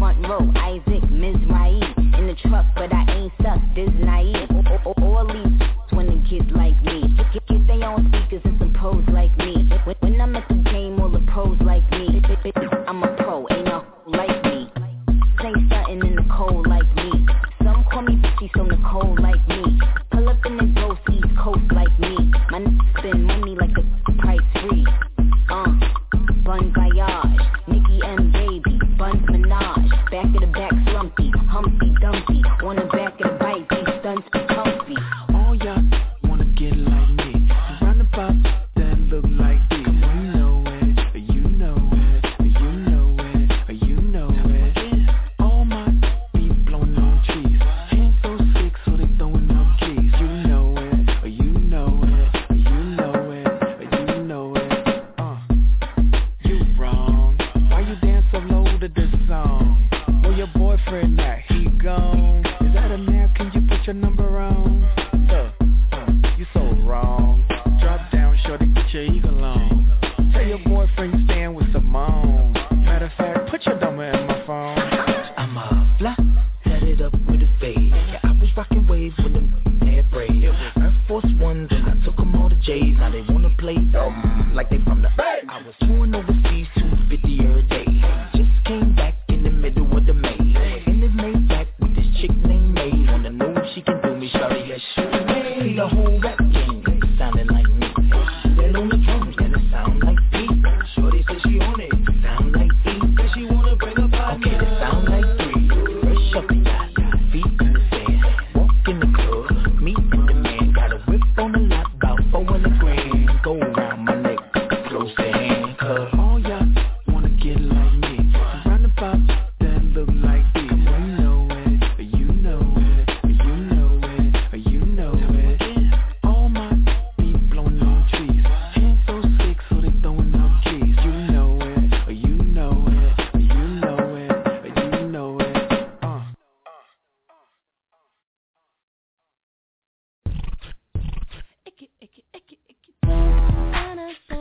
front row, Isaac, Mizrahi. In the truck, but I ain't stuck, this naive. All these wanna get like me. Get, get they own speakers and some pros like me. When, when I'm at the game, all the pros like me. I'm a pro, ain't no like me. Say something in the cold like me. Some call me bitchy, so Nicole like me. Pull up in the ghost, East Coast like me. My n****, spend money like the price free. Uh, Bun Voyage, Nicki M Baby, Bun Minaj. Back of the back slumpy, Humpty Dumpty. On the back of the bike, these stunts be comfy. All y'all wanna get like me. Roundabout that look like this. Come on, you know it, you know it, you know it, you know it. All my be blowing on trees. Hands so sick, so they throwing up keys. You know it, you know it, you know it, you know it. Uh, you wrong. Why you dance so low to this song? Where your boyfriend at? He gone. Is that a nap? Can you put your number on? Uh, uh, you so wrong. Drop down, shorty, get your eagle on. Tell your boyfriend you staying with Simone. Matter of fact, put your number in my phone. I'm a fly, headed up with a fade. Yeah, I was rocking waves when them had braids. Air Force Ones and I took them all to J's. Now they wanna play dumb like they from the Bay. I was touring overseas, two fifty every day. Just came back in the middle of the May. In the Maybach with this chick named May. Wanna know if she can do me, shawty, let's shoot me. See the whole rap game sounding like me. That on the drums, then it sound like P. Shorty says she on it, sound like E. Says she wanna bring up our okay, it sound like three. Fresh up the yacht, feet in the sand. Walk in the club, meet with the man. Got a whip on the lot, about four hundred grand. Go around my neck, close the hand, cuz all y'all wanna get like me. Roundabout that look like this. Come on, you know it, you know it, you know it, you know it. All my be blowing on trees. Hands so sick, so they throwing up keys. You know it, you know it, you know it, you know it. Uh. Icky, icky, icky, icky.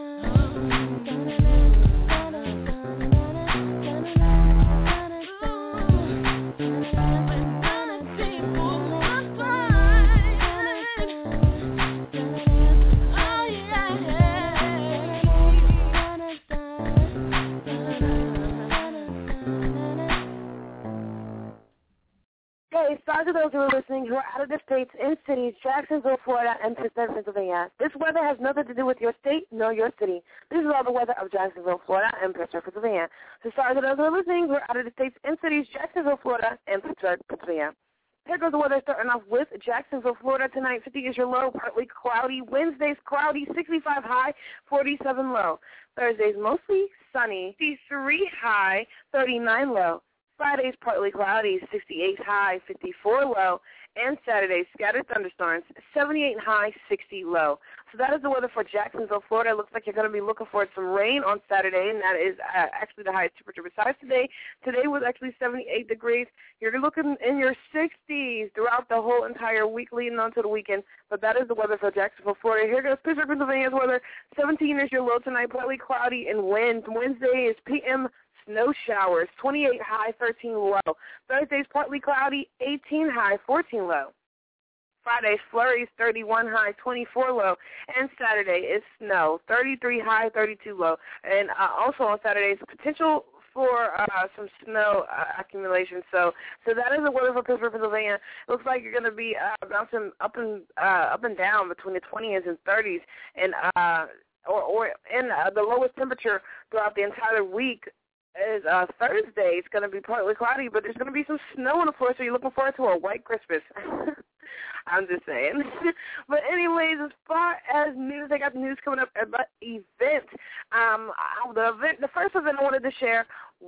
Hey, sorry to those who are listening who are out of the states in cities, Jacksonville, Florida, and Pittsburgh, Pennsylvania. This weather has nothing to do with your state nor your city. This is all the weather of Jacksonville, Florida, and Pittsburgh, Pennsylvania. So sorry to those who are listening who are out of the states in cities, Jacksonville, Florida, and Pittsburgh, Pennsylvania. Here goes the weather, starting off with Jacksonville, Florida tonight. fifty is your low, partly cloudy. Wednesday's cloudy, sixty-five high, forty-seven low. Thursday's mostly sunny, fifty-three high, thirty-nine low. Friday's partly cloudy, sixty-eight high, fifty-four low. And Saturday, scattered thunderstorms, seventy-eight high, sixty low. So that is the weather for Jacksonville, Florida. It looks like you're going to be looking for some rain on Saturday, and that is uh, actually the highest temperature besides today. Today was actually seventy-eight degrees. You're looking in your sixties throughout the whole entire week leading on to the weekend, but that is the weather for Jacksonville, Florida. Here goes Pittsburgh, Pennsylvania's weather. seventeen is your low tonight, partly cloudy and wind. Wednesday is P M snow showers, twenty-eight high, thirteen low. Thursday's partly cloudy, eighteen high, fourteen low. Friday's flurries, thirty-one high, twenty-four low. And Saturday is snow, thirty-three high, thirty-two low. And uh, also on Saturday's potential for uh, some snow uh, accumulation. So so that is the weather for Pittsburgh, Pennsylvania. It looks like you're going to be uh, bouncing up and uh, up and down between the twenties and thirties. And uh, or, or in uh, the lowest temperature throughout the entire week is uh, Thursday. It's going to be partly cloudy, but there's going to be some snow on the floor, so you're looking forward to a white Christmas. I'm just saying. But anyways, as far as news, I got the news coming up about event. Um, the event, the first event I wanted to share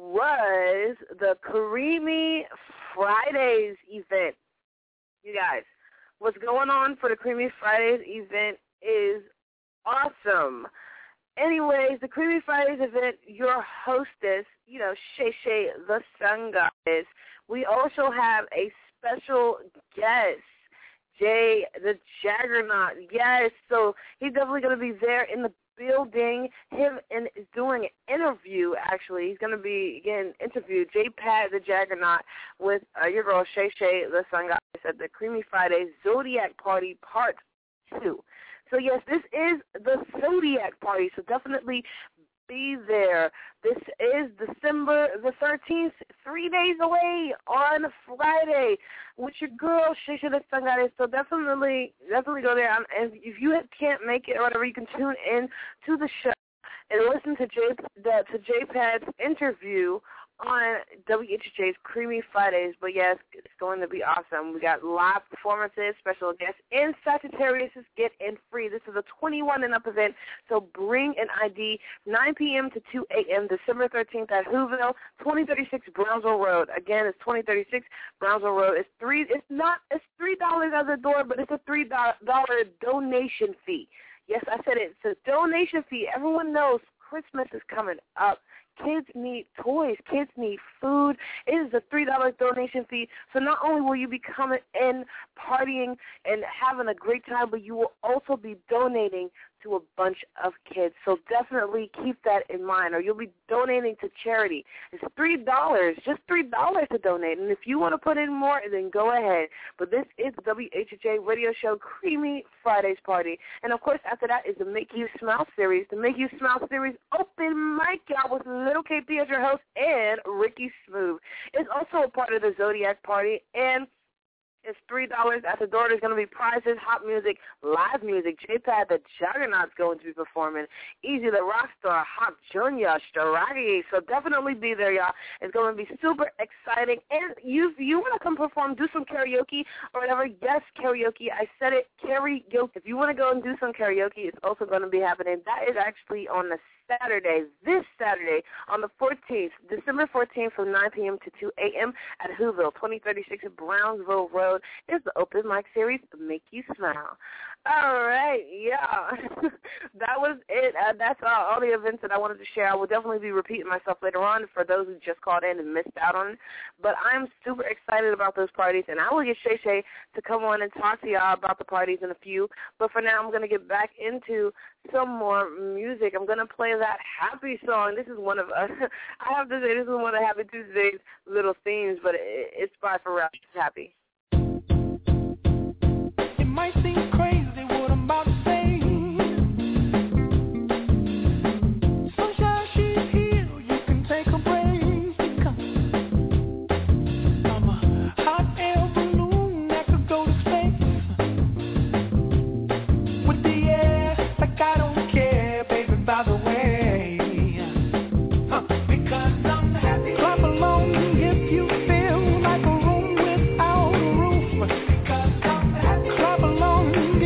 was the Creamy Fridays event. You guys, what's going on for the Creamy Fridays event is awesome. Anyways, the Creamy Fridays event, your hostess, you know, Shay Shay, the Sun Goddess. We also have a special guest, Jay the Jaggernaut. Yes, so he's definitely going to be there in the building. Him and is doing an interview, actually. He's going to be getting interviewed. J-Pad, the Juggernaut, with uh, your girl, Shay Shay, the Sun Goddess, at the Creamy Friday Zodiac Party Part two. So, yes, this is the Zodiac Party, so definitely be there. This is December the thirteenth, three days away on Friday with your girl, Shay Shay, the Sun Goddess. So definitely, definitely go there. Um, and if you can't make it or whatever, you can tune in to the show and listen to J the, to J-Pad's interview on W H H J's Creamy Fridays. But yes, it's going to be awesome. We got live performances, special guests, and Sagittarius is Get In Free. This is a twenty-one and up event, so bring an I D. nine p.m. to two a.m. December thirteenth at Whoville, twenty thirty-six Brownsville Road. Again, it's twenty thirty-six Brownsville Road. It's three. It's not. It's three dollars at the door, but it's a three dollar donation fee. Yes, I said it. It's a donation fee. Everyone knows Christmas is coming up. Kids need toys. Kids need food. It is a three dollar donation fee. So not only will you be coming in, partying, and having a great time, but you will also be donating to a bunch of kids. So definitely keep that in mind, or you'll be donating to charity. It's three dollars, just three dollars to donate. And if you want to put in more, then go ahead. But this is the W H H A radio show, Creamy Fridays Party. And, of course, after that is the Make You Smile series. The Make You Smile series open mic, y'all, with Little K P as your host and Ricky Smooth. It's also a part of the Zodiac Party, and it's three dollars at the door. There's going to be prizes, hot music, live music. J-Pad, the Juggernaut's going to be performing. Easy, the Rockstar, Hop Junior, Stragi. So definitely be there, y'all. It's going to be super exciting. And you, if you want to come perform, do some karaoke or whatever, yes, karaoke. I said it, karaoke. If you want to go and do some karaoke, it's also going to be happening. That is actually on the Saturday, this Saturday, on the fourteenth, December fourteenth, from nine p.m. to two a.m. at Whoville, twenty thirty-six Brownsville Road. It's the open mic series, Make You Smile. All right, yeah. That was it. Uh, that's all, all the events that I wanted to share. I will definitely be repeating myself later on for those who just called in and missed out on it. But I'm super excited about those parties, and I will get Shay Shay to come on and talk to y'all about the parties in a few. But for now, I'm going to get back into some more music. I'm going to play that Happy song. This is one of, uh, I have to say, this is one of Happy Tuesday's little themes, but it, it's by Pharrell. It's Happy. It might seem crazy what I'm about to say. Sunshine, she's here. You can take a break. I'm a hot air balloon that could go to space. With the air, like I don't care, baby, by the way. Huh. Because I'm happy. Clap along if you feel like a room without a roof. Because I'm happy. Clap along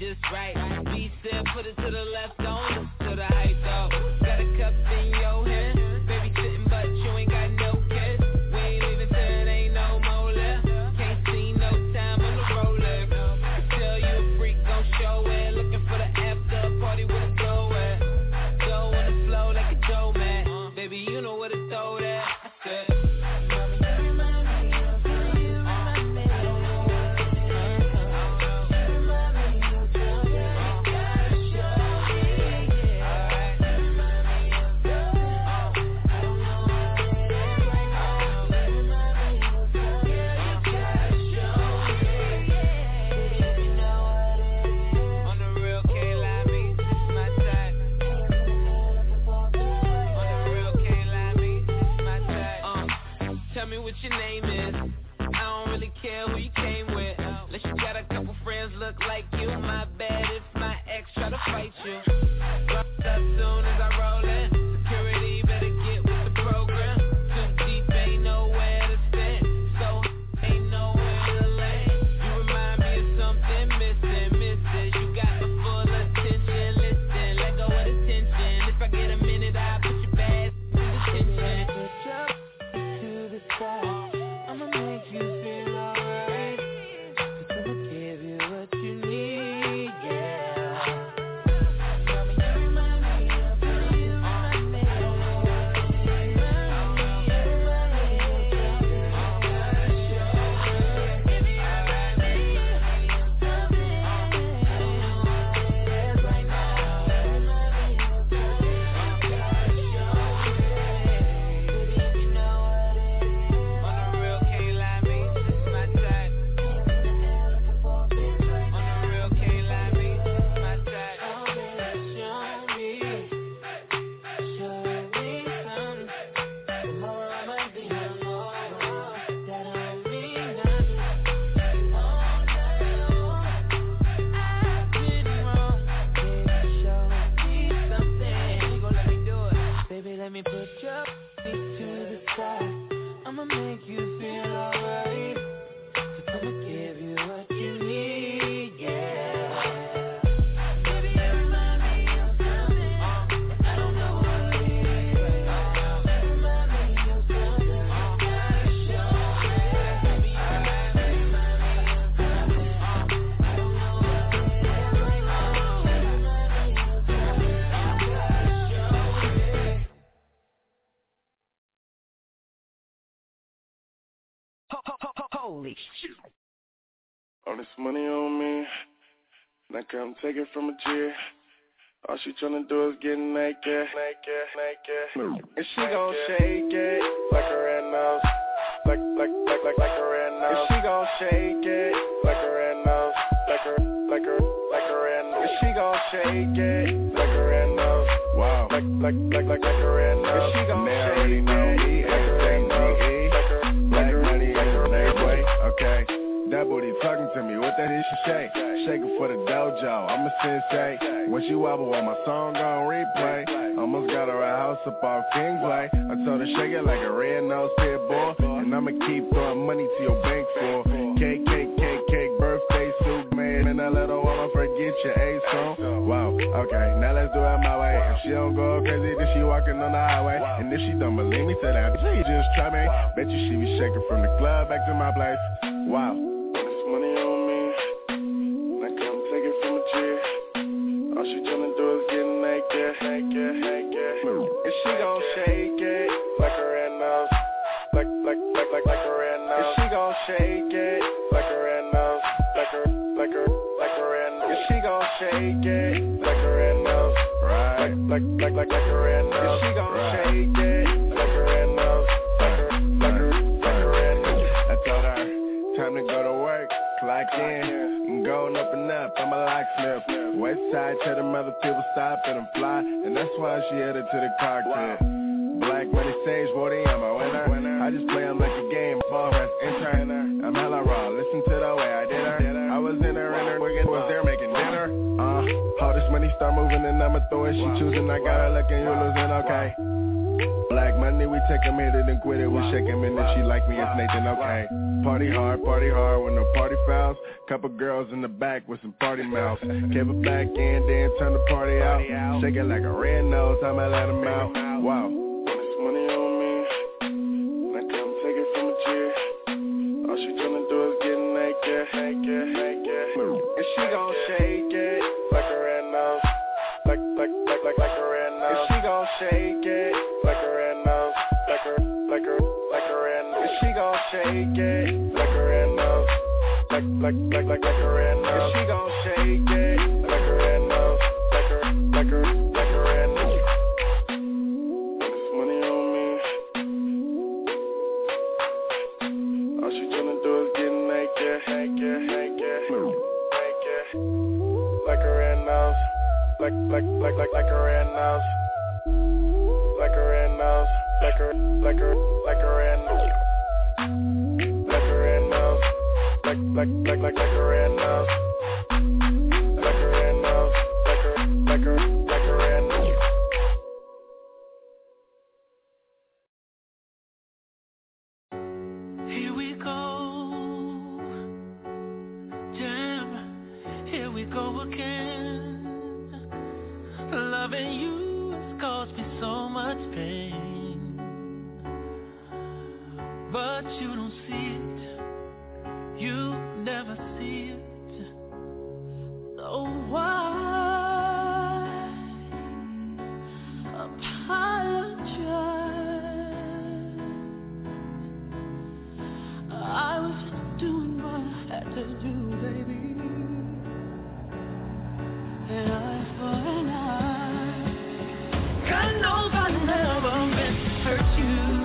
just right. B said put it to the left, don't listen to the hype though. Got a cup in your hand, baby sitting but you ain't got no kiss. We ain't leaving till it ain't no more left. Can't see no time on the roller. I tell you a freak gon' show it. Looking for the after party with a glow at. Go on the flow like a dough man. Baby you know where to throw that. I said what your name is. I don't really care who you came with. Unless you got a couple friends look like you. My bad if my ex try to fight you. Roll up soon as I roll in. Security better get with the program. Too deep, ain't nowhere to sit. So ain't nowhere to lay. You remind me of something missing, missing. You got my full attention. Listen, let go of the tension. If I get a minute, I'll put your bad in detention. I'ma make you feel alright. I'ma give you what you need, yeah. Mommy, you remind me of you, you remind me of let me put your feet to the side. I'ma make you feel alright. So I'ma give you what you need, yeah. Baby, you remind me of something. I don't know what it is. You remind me of something. You gotta show me. Baby, you remind me, remind me of something. I don't know what it is right now. You remind me of something. You gotta show me. Holy shit. All this money on me, and I come take it from a G. All she tryna do is get naked, naked, naked. And she gon' shake it like a red nose, like, like, like, like, like a red nose. And she gon' shake it like a red nose, like a, like a, like a red nose. And she gon' shake it like a red nose, wow, like, like, like, like, like a red nose. And she gon' shake it like a red nose, like a, like a, like a red nose. Okay. That booty talking to me, what that is she shake? Shake it for the dojo, I'm a sensei. When she wobble on my song on replay, almost got her a house up off Kingsley. I told her shake it like a red nose pit bull, and I'ma keep throwing money to your bank for cake, cake, cake, cake, birthday soup, man. And I let her wanna forget your A song. Wow, okay, now let's do it my way. If she don't go crazy, then she walking on the highway. And if she don't believe me, tell that she just try me. Bet you she be shaking from the club back to my place. Wow. Money on me, and I come take it from a G. All she tryna do is get naked, naked, naked. And she gon' shake it like a red nose, like, like, like, like, like a red nose. And she gon' shake it like a red nose, like a, like a, like a red nose. And she gon' shake it like a red nose, right? Like, like, like, like, like a red nose. And she gon' right. shake it like a red nose, like a, like a, like a red nose. I told her, time to go to work. Clock in, I'm going up and up, I'm a locksmith. West side, tell them other people stop and I'm fly, and that's why she headed to the cockpit. Black money sage, Woody, I'm a winner. I just play them like a game, ball rest, intern. I'm hella raw, listen to the way I did her. I was in her, in her, was there making dinner. Uh, all this money start moving and I'ma throw it, she choosing, I got her looking, you losing, okay. Black money, we take them, hit it and quit it. We shake him and then she like me, it's Nathan, okay. Party hard, party hard with no party fouls. Couple girls in the back with some party mouths. Kept it back in, then turn the party out. Shake it like a red nose, I might let him out. Wow. This money on me, and I come take it from a chair. All she tryna do is get naked, naked, naked. And she gon' shake it like a red nose, like, like, like, like, like a red nose. And she gon' shake it like a red nose, like a, like a, like a red nose. And she gon' shake it like a red nose, like, like, like, like, like a red nose. And she gon' shake it like a red nose, like a, like a, like a red nose. This money on me. All she tryna do is get naked, naked, naked, naked. Like a red nose, like, like, like, like, like a red nose. Like a red nose, like a, like a, like a red nose. Like a red nose, like, like, like, like, like a red nose. Like a red nose, like a, like a, like a red nose. Here we go, damn, here we go again. Loving you has caused me so much pain, but you don't see it, you never see it. So why apologize? I was just doing what I had to do, baby, and I for an eye. God knows I never meant to hurt you.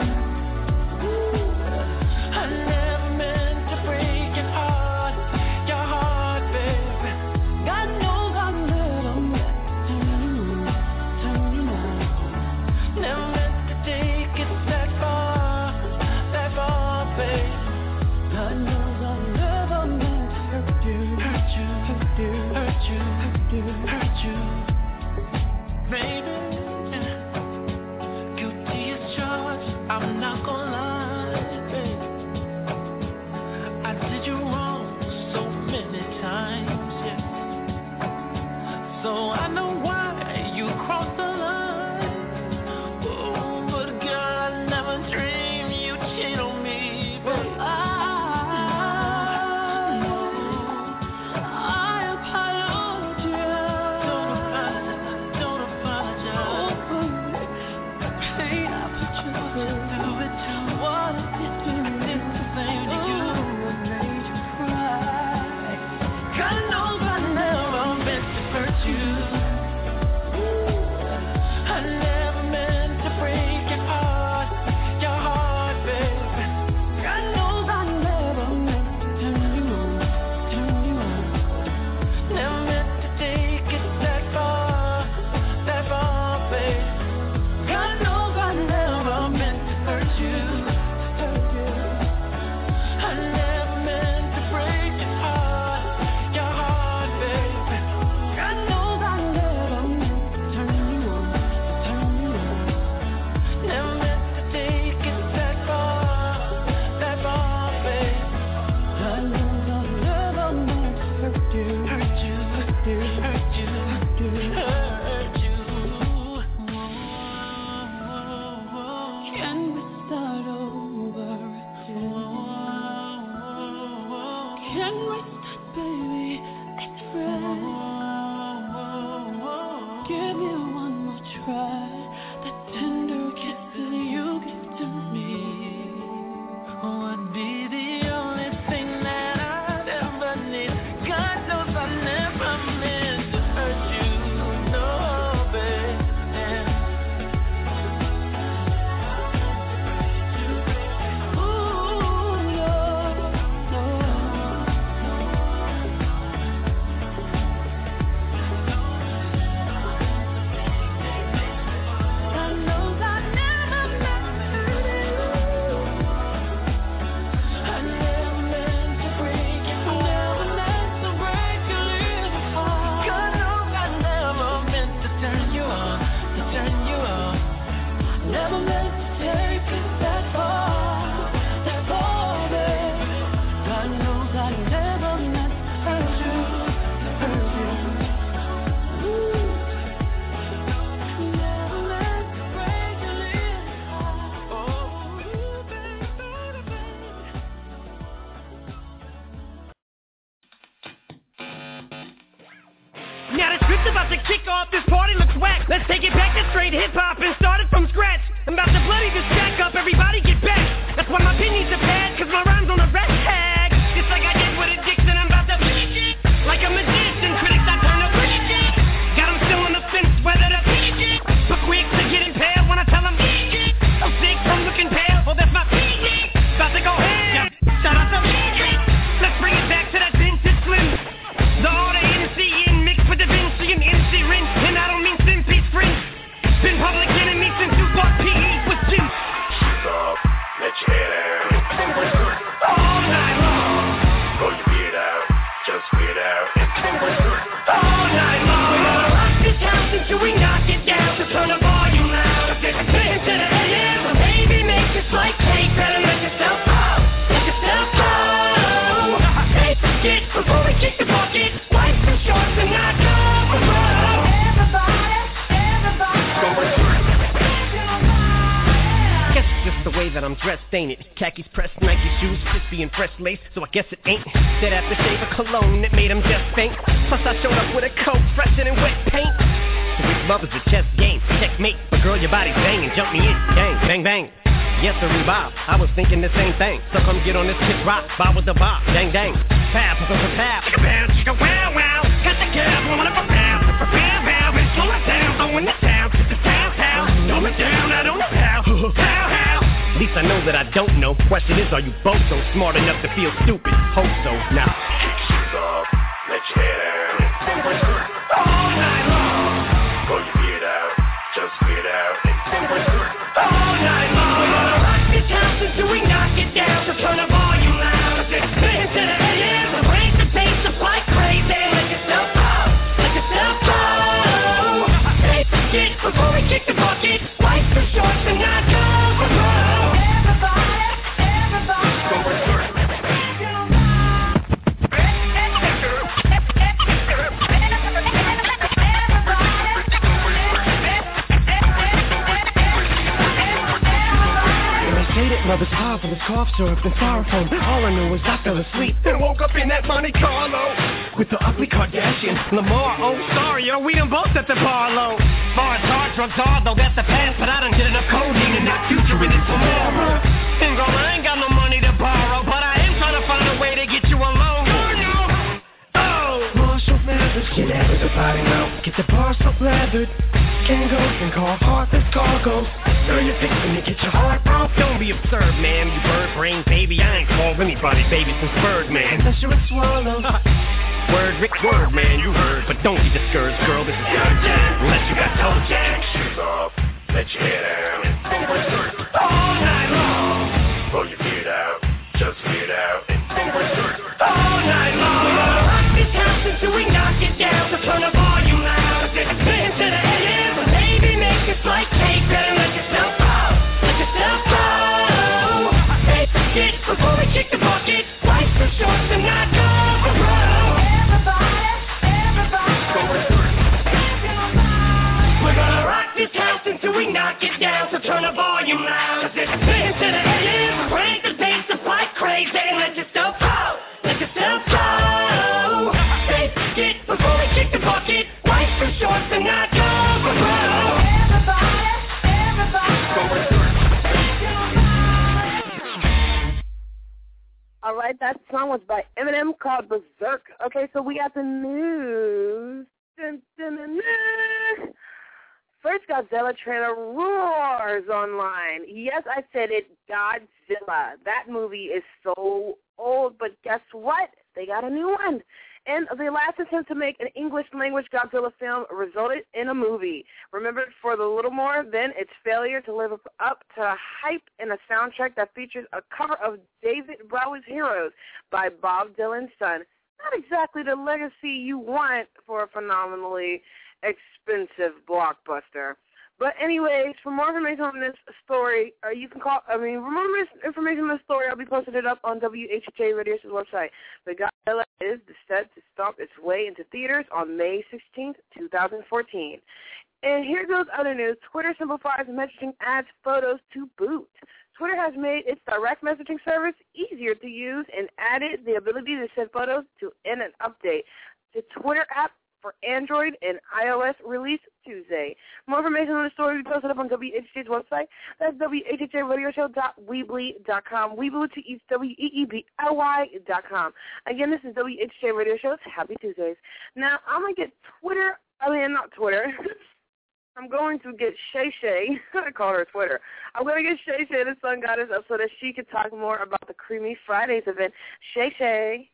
I never meant to break your heart, your heart, baby. God knows I never meant to turn you, turn you on. Never meant to take it that far, that far, baby. God knows I never meant to hurt you, hurt you, hurt you, hurt you, hurt you, hurt you, baby. Guilty as charged, I'm not gonna lie, baby. I did you wrong so many times, yeah. So I know why you crossed the line. Oh, but girl, I never dreamed you'd cheat on me, baby. I Now the script's about to kick off, this party looks whack. Let's take it back to straight hip-hop and start it from scratch. I'm about to bloody this jack up, everybody get back. That's why my opinions are bad, cause my rhymes on the red tag. Just like I did with Addiction, I'm about to like a magician, critics I turn to shit. Got them still on the fence, whether the but quick to get impaled when I tell them I'm sick from looking pale, oh that's my about to go ham. Shout out to let's bring it back to that vintage slim. The order N C in mixed with the Vinci and M C Rin. And I don't mean Simpy's friends. Been public enemy since you thought P E was Jim. Shoes off, let your head out. All night long. Throw your beard out, just weird out. All night long. We're gonna rock this house until we knock it down. So turn the volume loud. Listen to the A M. Baby, make this like cake. Better let yourself go. Let yourself go. Hey, forget before we kick the bucket. Wipe some shorts and not go. Everybody, everybody. Guess it's just the way that I'm dressed, ain't it? Khakis pressed, Nike shoes, crispy and fresh lace. So I guess it ain't that aftershave of cologne that made him just faint. Plus I showed up with a coat fresher than wet paint. So if love is a chess game, checkmate. But girl, your body's banging, jump me in, gang, bang, bang. Yes, sir, Bob. I was thinking the same thing. So come get on this kick rock, bob with the bob, dang, dang. Pow, pow, pow, pow. Chicka, pow, chicka, wow, wow. Got the cab, woman up a pow, pow, pow, pow. And slow it down, going to town, to the town, town. Slow it down, I don't know how, pow, how. At least I know that I don't know. Question is, are you both so smart enough to feel stupid? Hope so, now. Shoes off, let your head out. All night long. Throw your beard out, just weird out. All night long. We're gonna rock this house until we knock it down. So turn the volume loud. Listen to the A M. Raise the bass up like crazy. Let yourself go. Let yourself go. Hey, forget before we kick the bucket. Wipe some shorts and not go. Love is hard from this cough syrup and styrofoam. All I knew was I fell asleep and woke up in that Monte Carlo with the ugly Kardashian Lamar. Oh, sorry, yo, we done both at the bar low. Far as hard drugs are, though that's the past, but I done get enough codeine and that future in it tomorrow. And girl, I ain't got no money to borrow, but I am trying to find a way to get you alone. Oh, Marshall Mathers, get out of the body now. Get the bar so lathered. Kangos and call heartless cargo. Stir your face and you get your heart off. Don't be absurd, man, you bird brain baby. I ain't called anybody baby since Birdman. Unless you're a swallow. Word, Rick, word, man, you heard. But don't be discouraged, girl, this is your jam. Unless you got toe jam. Shoes off, let your head out. All night long. Throw your beard out, just weird out. All night long. We're gonna rock this house until we knock it down. So turn the volume loud. Listen to the A M. Baby, make this like cake. Better let yourself go. Let yourself go. Hey, forget before we kick the bucket. Wipe some shorts and not go. Everybody, everybody. We're gonna rock this house until we knock it down. So turn the volume loud. Listen to the A M. Crank the bass up like crazy. Let yourself go. Let yourself go. Hey, forget before we kick the bucket. Wipe some shorts and not go. All right, that song was by Eminem called Berserk. Okay, so we got the news. Dun, dun, dun, dun. First, Godzilla trailer roars online. Yes, I said it, Godzilla. That movie is so old, but guess what? They got a new one. And the last attempt to make an English-language Godzilla film resulted in a movie. Remembered for the little more than its failure to live up to the hype in a soundtrack that features a cover of David Bowie's Heroes by Bob Dylan's son. Not exactly the legacy you want for a phenomenally expensive blockbuster. But anyways, for more information on this story, uh, you can call, I mean, for more information on this story, I'll be posting it up on W H H A Radio's website. The Godzilla is set to stomp its way into theaters on May sixteenth, twenty fourteen. And here goes other news. Twitter simplifies messaging adds photos to boot. Twitter has made its direct messaging service easier to use and added the ability to send photos to in an update. The Twitter app for Android and iOS release Tuesday. More information on the story will be posted up on W H H J's website. That's W H H A radio show dot weebly dot com. Weebly with two E's, W E E B L Y dot com. Again, this is W H H A Radio Show's Happy Tuesdays. Now, I'm going to get Twitter, I mean, not Twitter. I'm going to get Shay Shay, I call her Twitter. I'm going to get Shay Shay, the Sun Goddess, up so that she can talk more about the Creamy Fridays event. Shay Shay.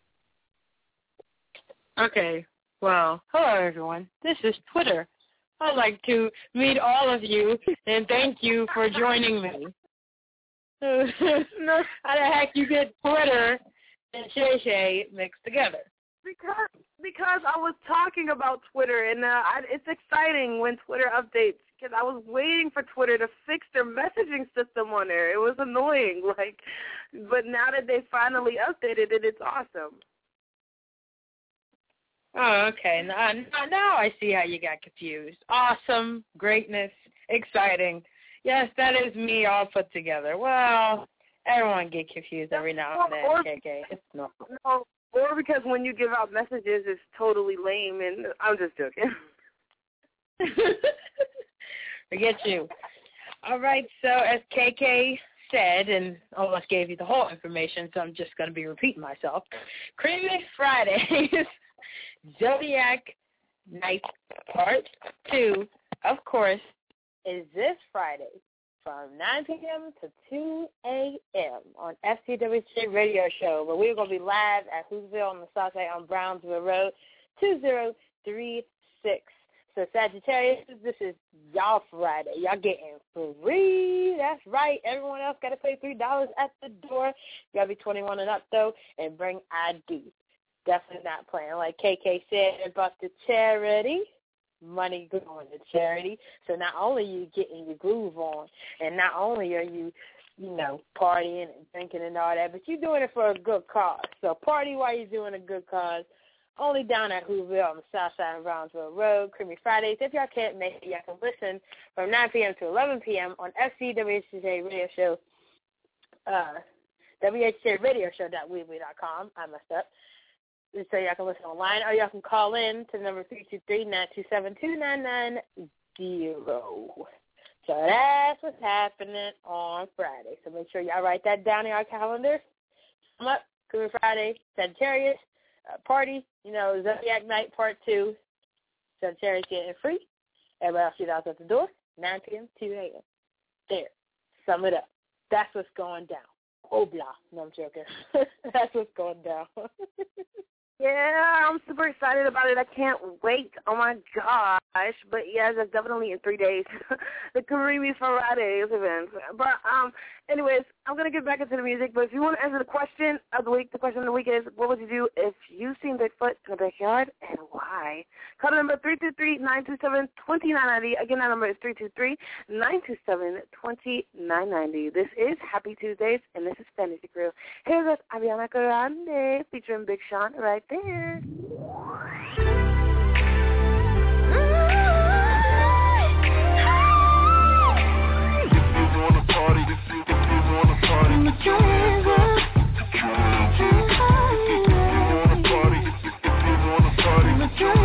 Okay, well, hello everyone. This is Twitter. I'd like to meet all of you and thank you for joining me. How the heck you get Twitter and Shay Shay mixed together? Because because I was talking about Twitter, and uh, I, it's exciting when Twitter updates, because I was waiting for Twitter to fix their messaging system on there. It was annoying, like, but now that they finally updated it, it's awesome. Oh, okay. Now, now I see how you got confused. Awesome, greatness, exciting. Yes, that is me all put together. Well, everyone get confused every now and then, or, K K. It's normal. No, or because when you give out messages, it's totally lame, and I'm just joking. Forget you. All right, so as K K said, and almost gave you the whole information, so I'm just going to be repeating myself, Creamy Fridays, Zodiac Night Part two, of course, is this Friday from nine p.m. to two a.m. on F C W H A Radio Show, where we're going to be live at Hoosville on the South Side on Brownsville Road, two zero three six. So Sagittarius, this is y'all Friday. Y'all getting free. That's right. Everyone else got to pay three dollars at the door. You got to be twenty-one and up, though, and bring I D. Definitely not playing. Like K K said about the charity, money going to charity. So not only are you getting your groove on, and not only are you, you know, partying and drinking and all that, but you're doing it for a good cause. So party while you're doing a good cause. Only down at Hooville on the South Side of Brownsville Road, Creamy Fridays. If y'all can't make it, y'all can listen from nine p.m. to eleven p.m. on F C W H A Radio Show, uh, W H A Radio Show dot weebly dot com. I messed up. So y'all can listen online, or y'all can call in to the number three two three, nine two seven, two nine nine zero. So that's what's happening on Friday. So make sure y'all write that down in our calendar. Come up, Creamy Friday, Sagittarius, uh, party, you know, Zodiac Night Part two. Sagittarius getting free. Everybody else shoot out at the door, nine p.m., two a.m. There. Sum it up. That's what's going down. Oh, blah. No, I'm joking. That's what's going down. Yeah, I'm super excited about it. I can't wait. Oh, my gosh. But, yeah, that's definitely in three days. The Creamy Fridays event. But, um, anyways, I'm going to get back into the music. But if you want to answer the question of the week, the question of the week is, what would you do if you seen Bigfoot in the backyard, and why? Call the number three two three, nine two seven, two nine nine zero. Again, that number is three two three, nine two seven, two nine nine zero. This is Happy Tuesdays, and this is Fantasy Crew. Here's Ariana Grande featuring Big Sean right there. Party, if you, if you wanna party, if you wanna party, if you, if you wanna party, if you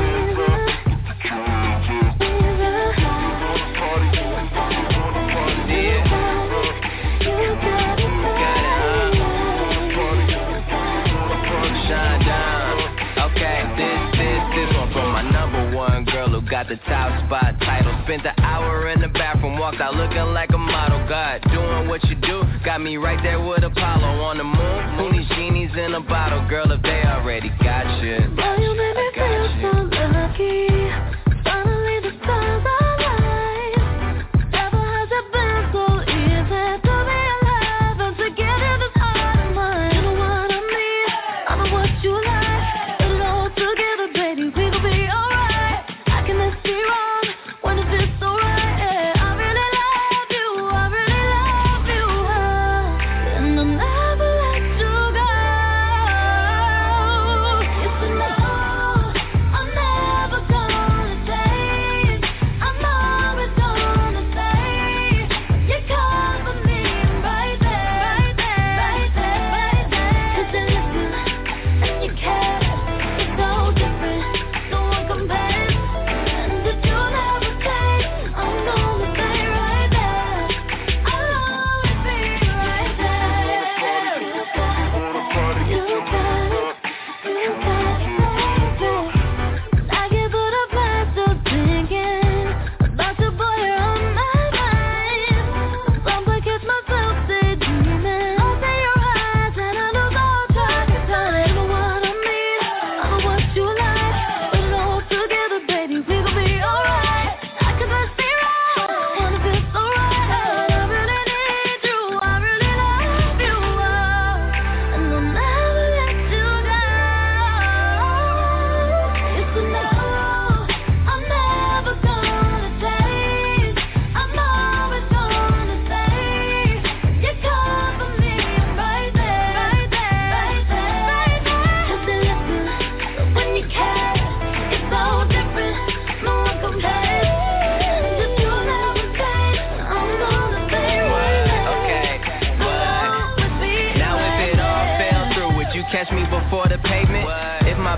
got the top spot title. Spent the hour in the bathroom, walked out looking like a model. God, doing what you do, got me right there with Apollo on the moon. Who needs genies in a bottle, girl, if they already got you? Boy, you made me feel so lucky. Finally the stars align. Never has it been so easy to be alive and to get in this heart of mine. You know what I mean? I know what you like. Put it all together, baby, we gon' be alright. Can this be wrong? When is this so right? Yeah, I really love you, I really love you, uh, and I'll never let you go.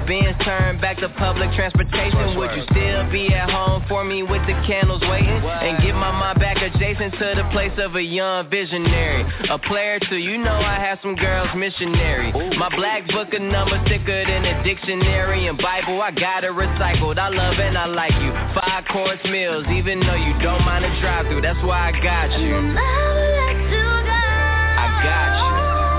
Benz turned back to public transportation. Would you still be at home for me with the candles waiting? And get my mind back adjacent to the place of a young visionary. A player too, you know I have some girls missionary. My black book of numbers thicker than a dictionary and Bible. I got it recycled. I love and I like you. Five course meals, even though you don't mind a drive through. That's why I got you. I got you.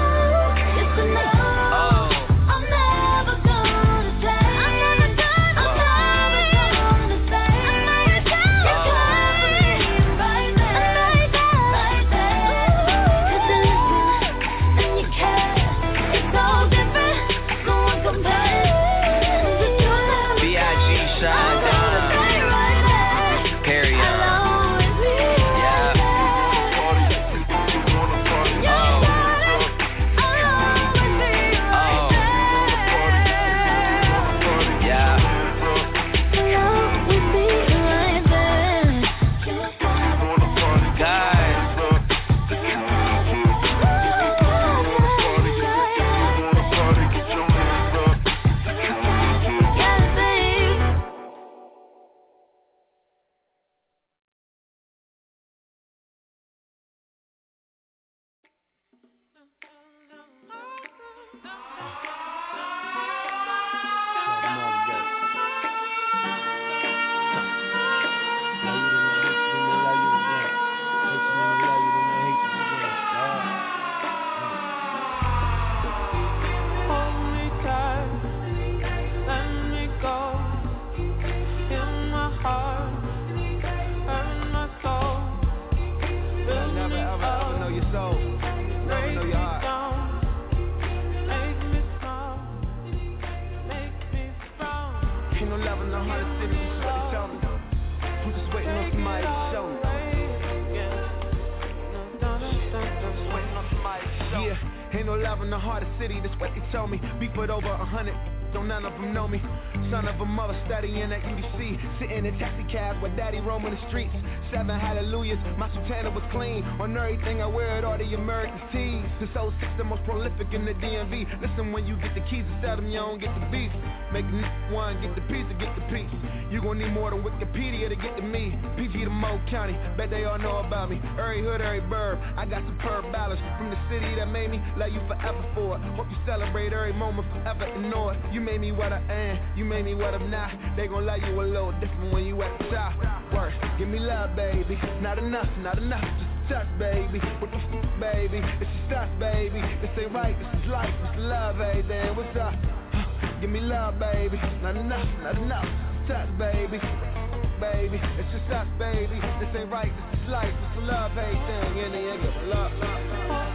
Studying at U D C, sitting in taxi cabs with daddy roaming the streets. Seven hallelujahs, my sultana was clean. On everything I wear it, all the American tees. The soul six, the most prolific in the D M V. Listen, when you get the keys to sell them, you don't get the beef. Make the one, get the piece to get the piece. You gon' need more than Wikipedia to get to me. P G to Mo County, bet they all know about me. Every hood, every burb, I got superb balance. From the city that made me, love you forever for it. Hope you celebrate every moment forever and know it. You made me what I am, you made me what I'm not. They gon' love you a little different when you at the top. Worse, give me love, baby. Not enough, not enough, just a touch, baby. What the f, baby? It's just us, baby. This ain't right, this is life, this is love, hey, then what's up? Give me love, baby. Not enough, not enough, just a touch, baby. Baby, it's just us, baby. This ain't right, this is life, this is love, hey, then in the end, give me love, love, love.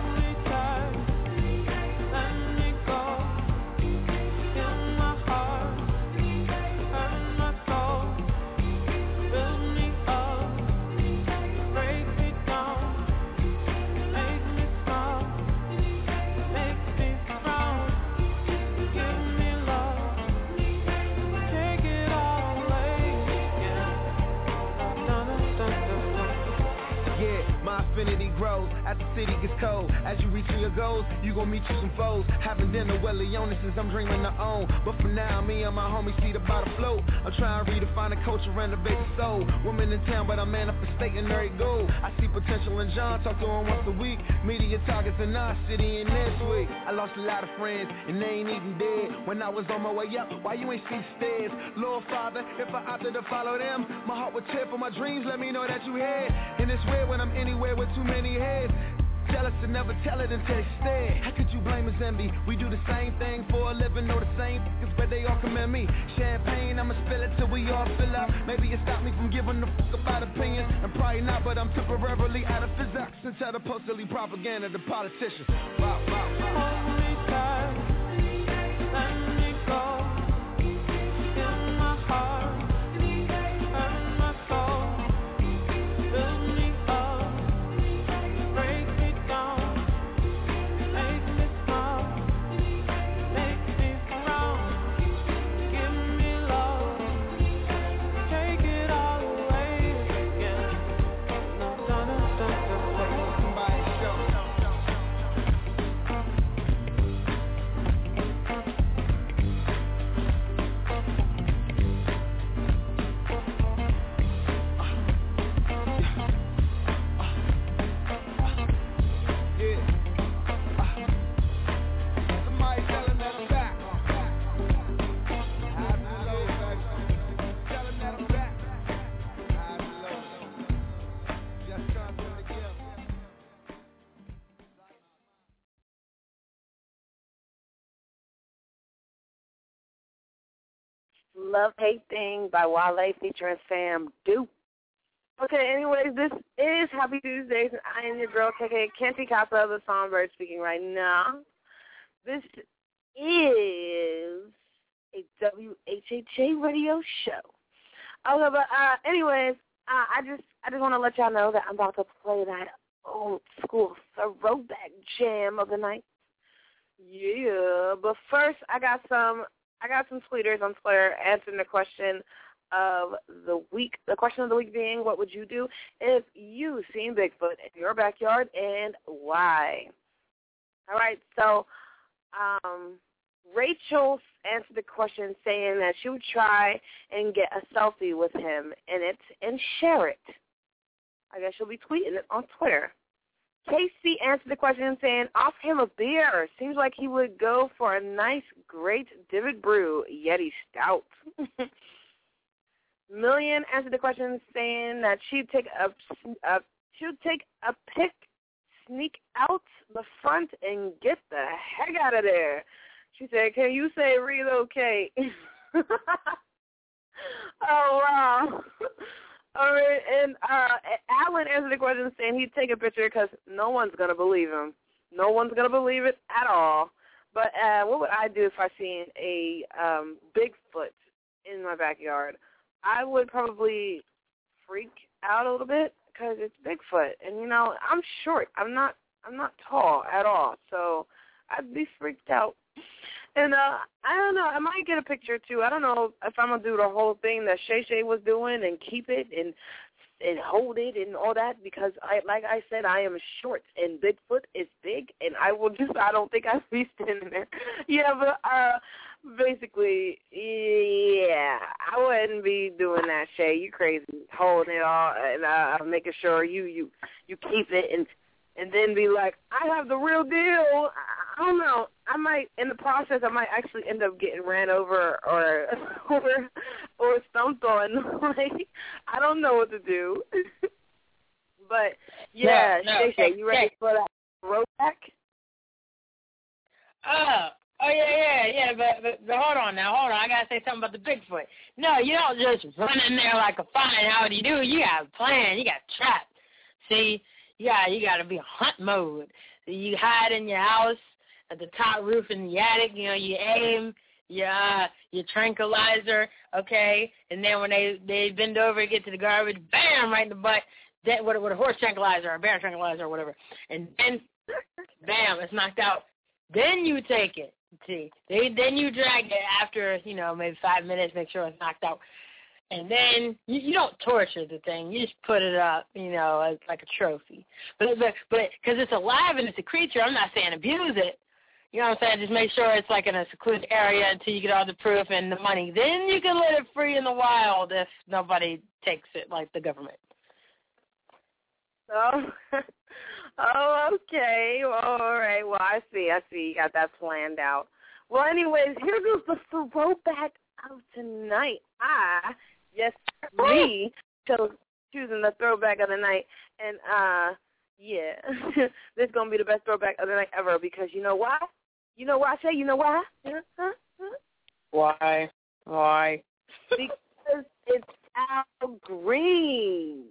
Infinity grows as the city gets cold. As you reach for your goals, you gon' meet you some foes. Having dinner with Leonis I'm dreaming to own. But for now, me and my homies see the bottom float. I'm trying to redefine the culture, renovate the soul. Women in town, but I'm manifesting every goal. I see potential in John, talk to him once a week. Media targets in our city and this week. I lost a lot of friends, and they ain't even dead. When I was on my way up, why you ain't see stairs? Lord Father, if I opted to follow them, my heart would tear for my dreams, let me know that you had. And it's weird when I'm anywhere with too many heads. Jealous and never tell it until they stare. How could you blame us, envy? We do the same thing for a living, know the same f***ers, but they all commend me. Champagne, I'ma spill it till we all fill up. Maybe it stopped me from giving a f*** about opinions, and probably not, but I'm temporarily out of physics until the postally propaganda the politicians. Wow, wow, wow. Only time, let me go. In my heart. Love Hate Thing by Wale featuring Sam Duke. Okay, anyways, this is Happy Tuesdays, and I am your girl, K K Kenty Casa of the Songbird, speaking right now. This is a W H H A radio show. Okay, but uh, anyways, uh, I just I just want to let y'all know that I'm about to play that old school throwback jam of the night. Yeah, but first I got some I got some tweeters on Twitter answering the question of the week. The question of the week being, what would you do if you seen Bigfoot in your backyard and why? All right, so um, Rachel answered the question saying that she would try and get a selfie with him in it and share it. I guess she'll be tweeting it on Twitter. Casey answered the question saying, offer him a beer. Seems like he would go for a nice, great Divot Brew Yeti Stout. Million answered the question saying that she'd take a, a she'd take a pic, sneak out the front, and get the heck out of there. She said, can you say relocate? Oh, wow. All right, and uh, Alan answered the question saying he'd take a picture because no one's going to believe him. No one's going to believe it at all. But uh, what would I do if I seen a um, Bigfoot in my backyard? I would probably freak out a little bit because it's Bigfoot. And, you know, I'm short. I'm not I'm not tall at all. So I'd be freaked out. And uh, I don't know. I might get a picture, too. I don't know if I'm going to do the whole thing that Shay Shay was doing and keep it and and hold it and all that because, I, like I said, I am short and Bigfoot is big, and I will just, I don't think I'd be standing there. Yeah, but uh, basically, yeah, I wouldn't be doing that, Shay. You crazy. Holding it all and uh, making sure you, you, you keep it and and then be like, I have the real deal. I don't know. I might, in the process, I might actually end up getting ran over or or, or stumped on. Like, I don't know what to do. But, yeah, no, no, Shay Shay, you ready hey. for that throwback? Oh, oh yeah, yeah, yeah, but, but, but hold on now, hold on. I got to say something about the Bigfoot. No, you don't just run in there like a fine. How do you do? You got a plan. You got trapped. See? Yeah, you got to be hunt mode. So you hide in your house at the top roof in the attic. You know, you aim, you, uh, your tranquilizer, okay, and then when they, they bend over and get to the garbage, bam, right in the butt, that, with, with a horse tranquilizer or a bear tranquilizer or whatever, and then, bam, it's knocked out. Then you take it. See, they, then you drag it after, you know, maybe five minutes, make sure it's knocked out. And then you, you don't torture the thing. You just put it up, you know, as like a trophy. But but but because it's alive and it's a creature, I'm not saying abuse it. You know what I'm saying? Just make sure it's like in a secluded area until you get all the proof and the money. Then you can let it free in the wild if nobody takes it, like the government. Oh, oh, okay. Well, all right. Well, I see. I see. You got that planned out. Well, anyways, here goes the throwback of tonight. I. Yes, me chose choosing the throwback of the night, and uh, yeah, this is gonna be the best throwback of the night ever because you know why? You know why I say? You know why? Huh? Huh? Huh? Why? Why? Because it's Al Green.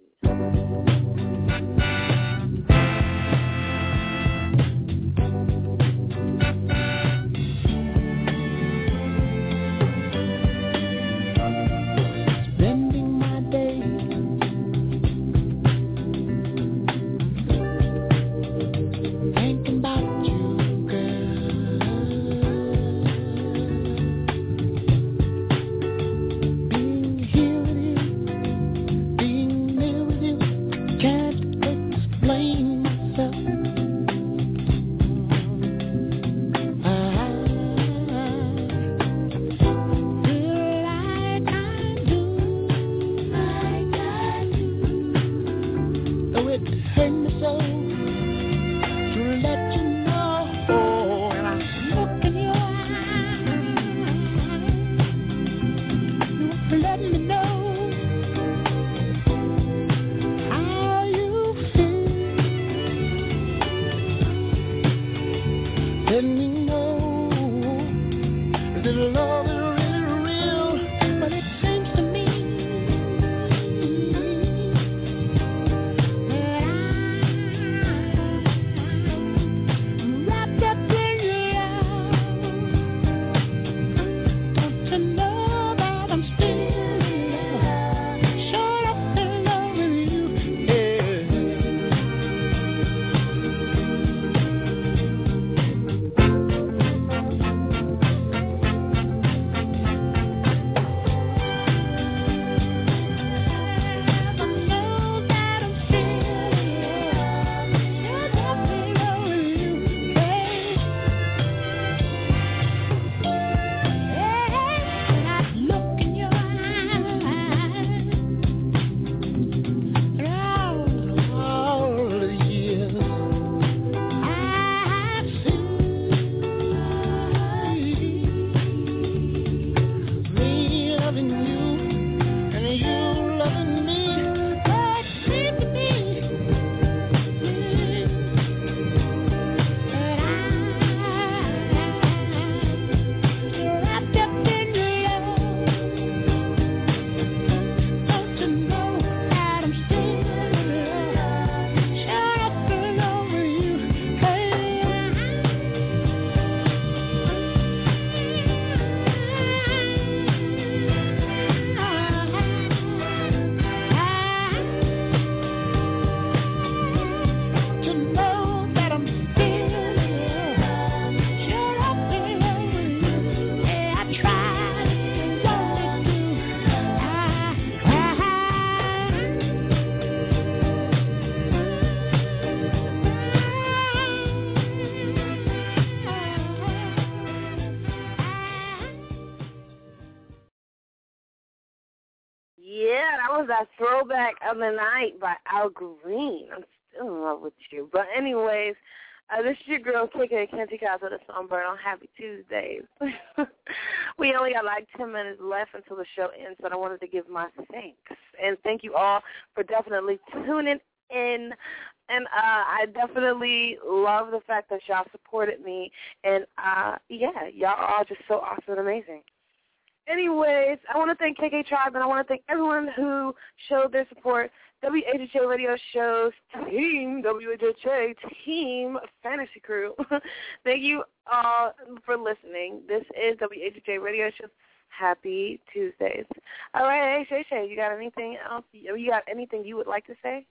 Yeah, that was that throwback of the night by Al Green. I'm still in love with you. But anyways, uh, this is your girl, K K, Can't Take Out to the Sunburn on Happy Tuesdays. We only got like ten minutes left until the show ends, but I wanted to give my thanks. And thank you all for definitely tuning in. And uh, I definitely love the fact that y'all supported me. And, uh, yeah, y'all are all just so awesome and amazing. Anyways, I want to thank K K Tribe, and I want to thank everyone who showed their support. W H H A Radio Show's team, W H H A Team Fantasy Crew. Thank you all for listening. This is W H H A Radio Show's Happy Tuesdays. All right, hey, Shay Shay, you got anything else? You got anything you would like to say?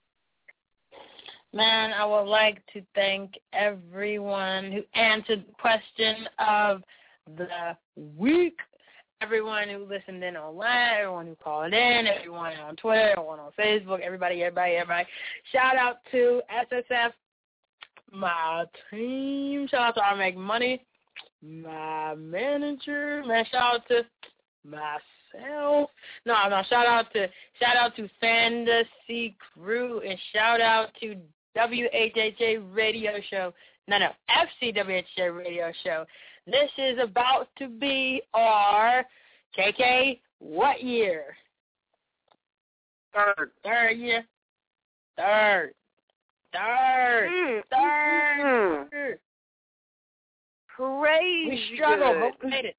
Man, I would like to thank everyone who answered the question of the week. Everyone who listened in online, everyone who called in, everyone on Twitter, everyone on Facebook, everybody, everybody, everybody. Shout out to S S F, my team. Shout out to Our Make Money, my manager. Man, shout out to myself. No, no, shout out to shout out to Fantasy Crew, and shout out to W H H A Radio Show. No, no, F C W H H A Radio Show. This is about to be our, K K, what year? Third. Third year? Third. Third. Mm. Third. Mm. Crazy. We struggled, good. but we made it.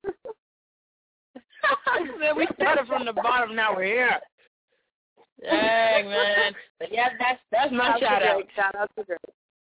Man, we started from the bottom, now we're here. Dang, man. But yeah, that's, that's my shout out. Shout out to Drake.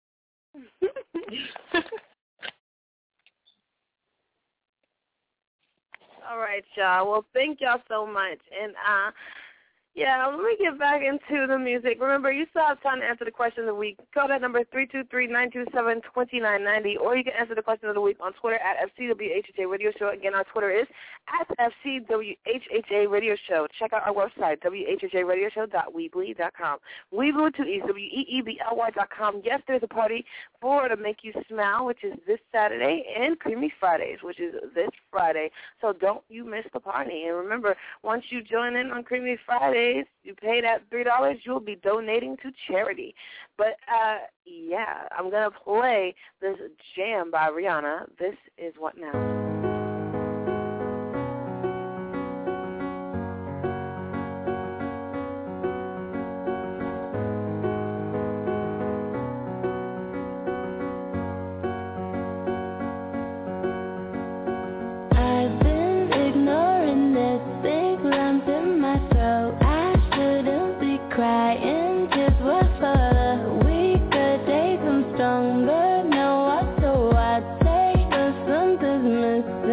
All right, y'all. Well, thank y'all so much. And, uh, yeah, let me get back into the music. Remember, you still have time to answer the question of the week. Call that number three two three, nine two seven, two nine nine zero, or you can answer the question of the week on Twitter at F C W H H A Radio Show. Again, our Twitter is at F C W H H A Radio Show. Check out our website, W H H A radio show dot weebly dot com. Weebly with two E's, W E E B L Y dot com. Yes, there's a party for To Make You Smile, which is this Saturday, and Creamy Fridays, which is this Friday. So don't you miss the party. And remember, once you join in on Creamy Fridays, you pay that three dollars, you'll be donating to charity. But, uh, yeah, I'm going to play this jam by Rihanna. This is What Now? Crying just was for the weaker days. I'm stronger now. I so I take, but something's missing.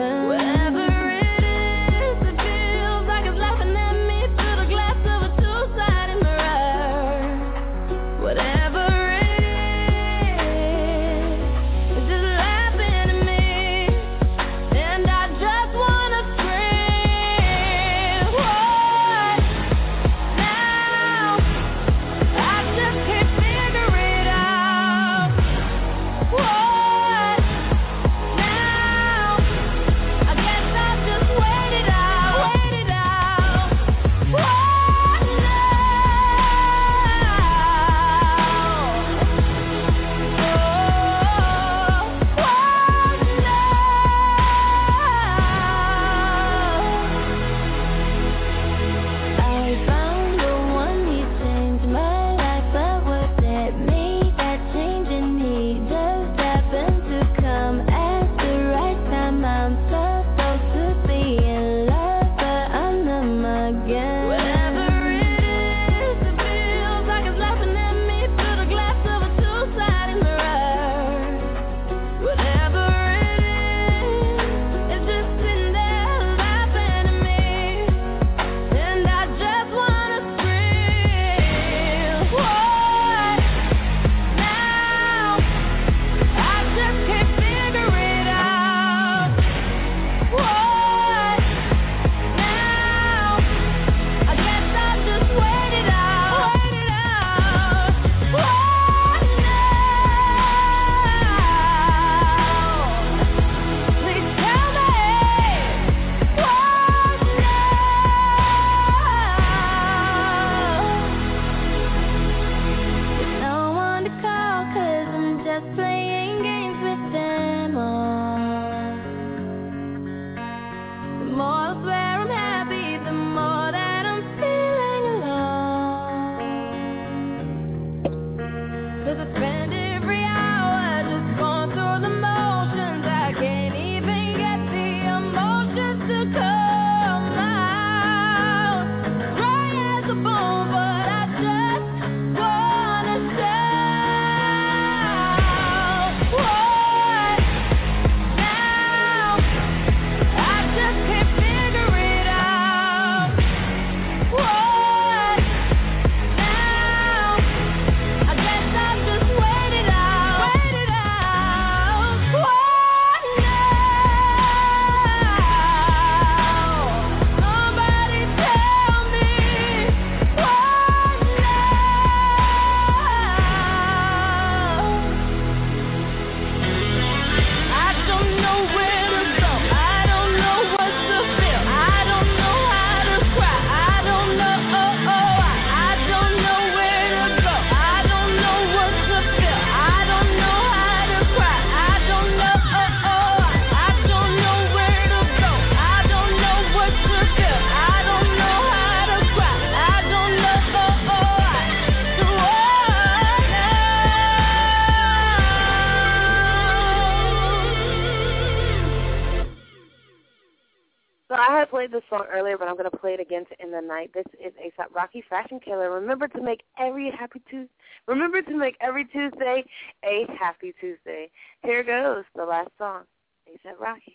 So I had played this song earlier, but I'm going to play it again to end the night. This is A$AP Rocky, Fashion Killer. Remember to make every happy Tuesday. Remember to make every Tuesday a happy Tuesday. Here goes the last song, A$AP Rocky.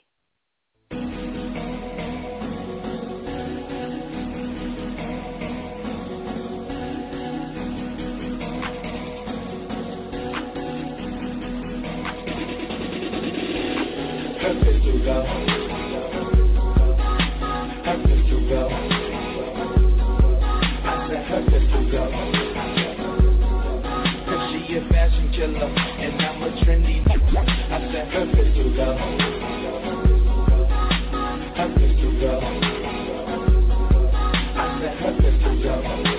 Happy to go. Happy to go. I said happy to go. Cause she a fashion killer and I'm a trendy. I said happy to go. Happy to go. I said happy to go.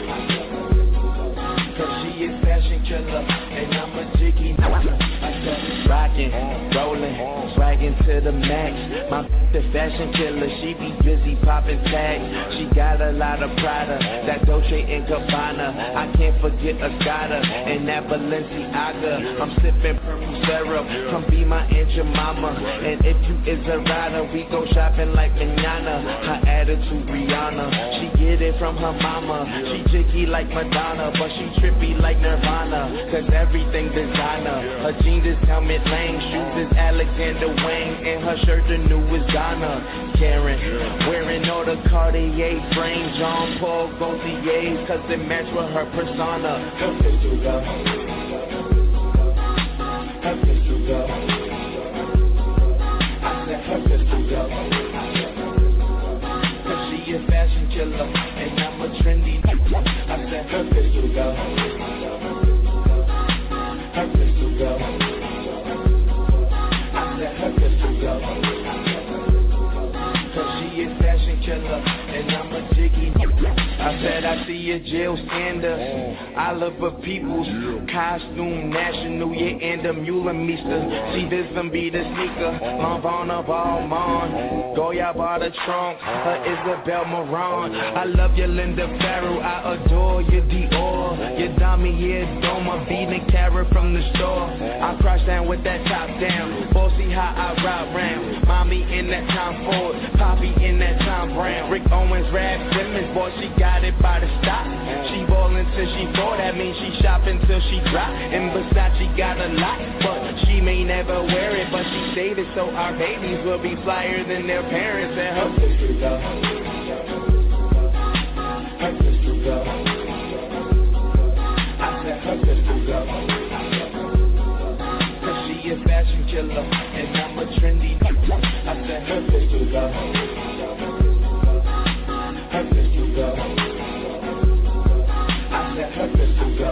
Cause she is fashion killer and I'm a jiggy. I said rockin', rollin', swaggin' to the max. My the fashion killer, she be busy poppin' tags. She got a lot of Prada, that Dolce and Gabbana. I can't forget Escada and that Balenciaga. I'm sippin' purple syrup, come be my Aunt Jemima. And if you is a rider, we go shopping like manana. Her attitude Rihanna, she get it from her mama. She jiggy like Madonna, but she trippy like Nirvana. Cause everything designer, her jeans is Helmut Lang, shoes is Alexander Wang, and her shirt the newest Donna Karen. Wearing all the Cartier frames, Jean Paul Gaultier's, cause it match with her persona. Happy to go. Happy to go. I said happy to go. Cause she a fashion killer and I'm a trendy. I said happy to go. Happy to go. I said happy to go. Cause she is fashion killer and I'm a jiggy. I said I see a Jill Sander, Oliver Peoples, costume national, yeah, and a Mueller Meester. See this and be the sneaker, Lavana Balmain, Goya by the trunk, her Isabel Marant. I love your Linda Farrell, I adore your Dior, your Damier Doma, beating carrot from the store. I crash down with that top down, bossy how I ride round. Mommy in that Tom Ford, Poppy in that Tom Brown. Rick Owens, Rap Simmons, boy, she got it by the stop. She ballin' till she fall, that means she shopping till she drop. And Versace got a lot, but she may never wear it. But she stated so our babies will be flyer than their parents. And her sister go. Her sister go. I said her sister go. Cause she a fashion killer and I'm a trendy. I said her sister go. Her sister go. I said her sister go.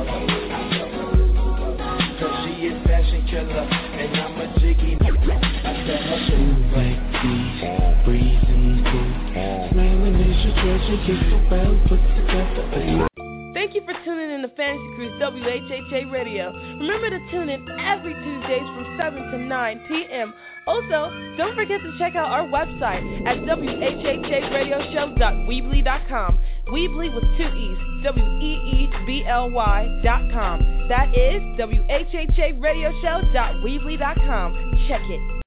Cause she is fashion killer and I'm a jiggy. I said her shoes like these, breezing through, smiling as your treasure, you're so well put together. Thank you for tuning in to Fantasy Cruise W H H A Radio. Remember to tune in every Tuesdays from seven to nine p.m. Also, don't forget to check out our website at w h h a radio show dot weebly dot com. Weebly with two E's, W E E B L Y dot com. That is w h h a radio show dot weebly dot com. Check it.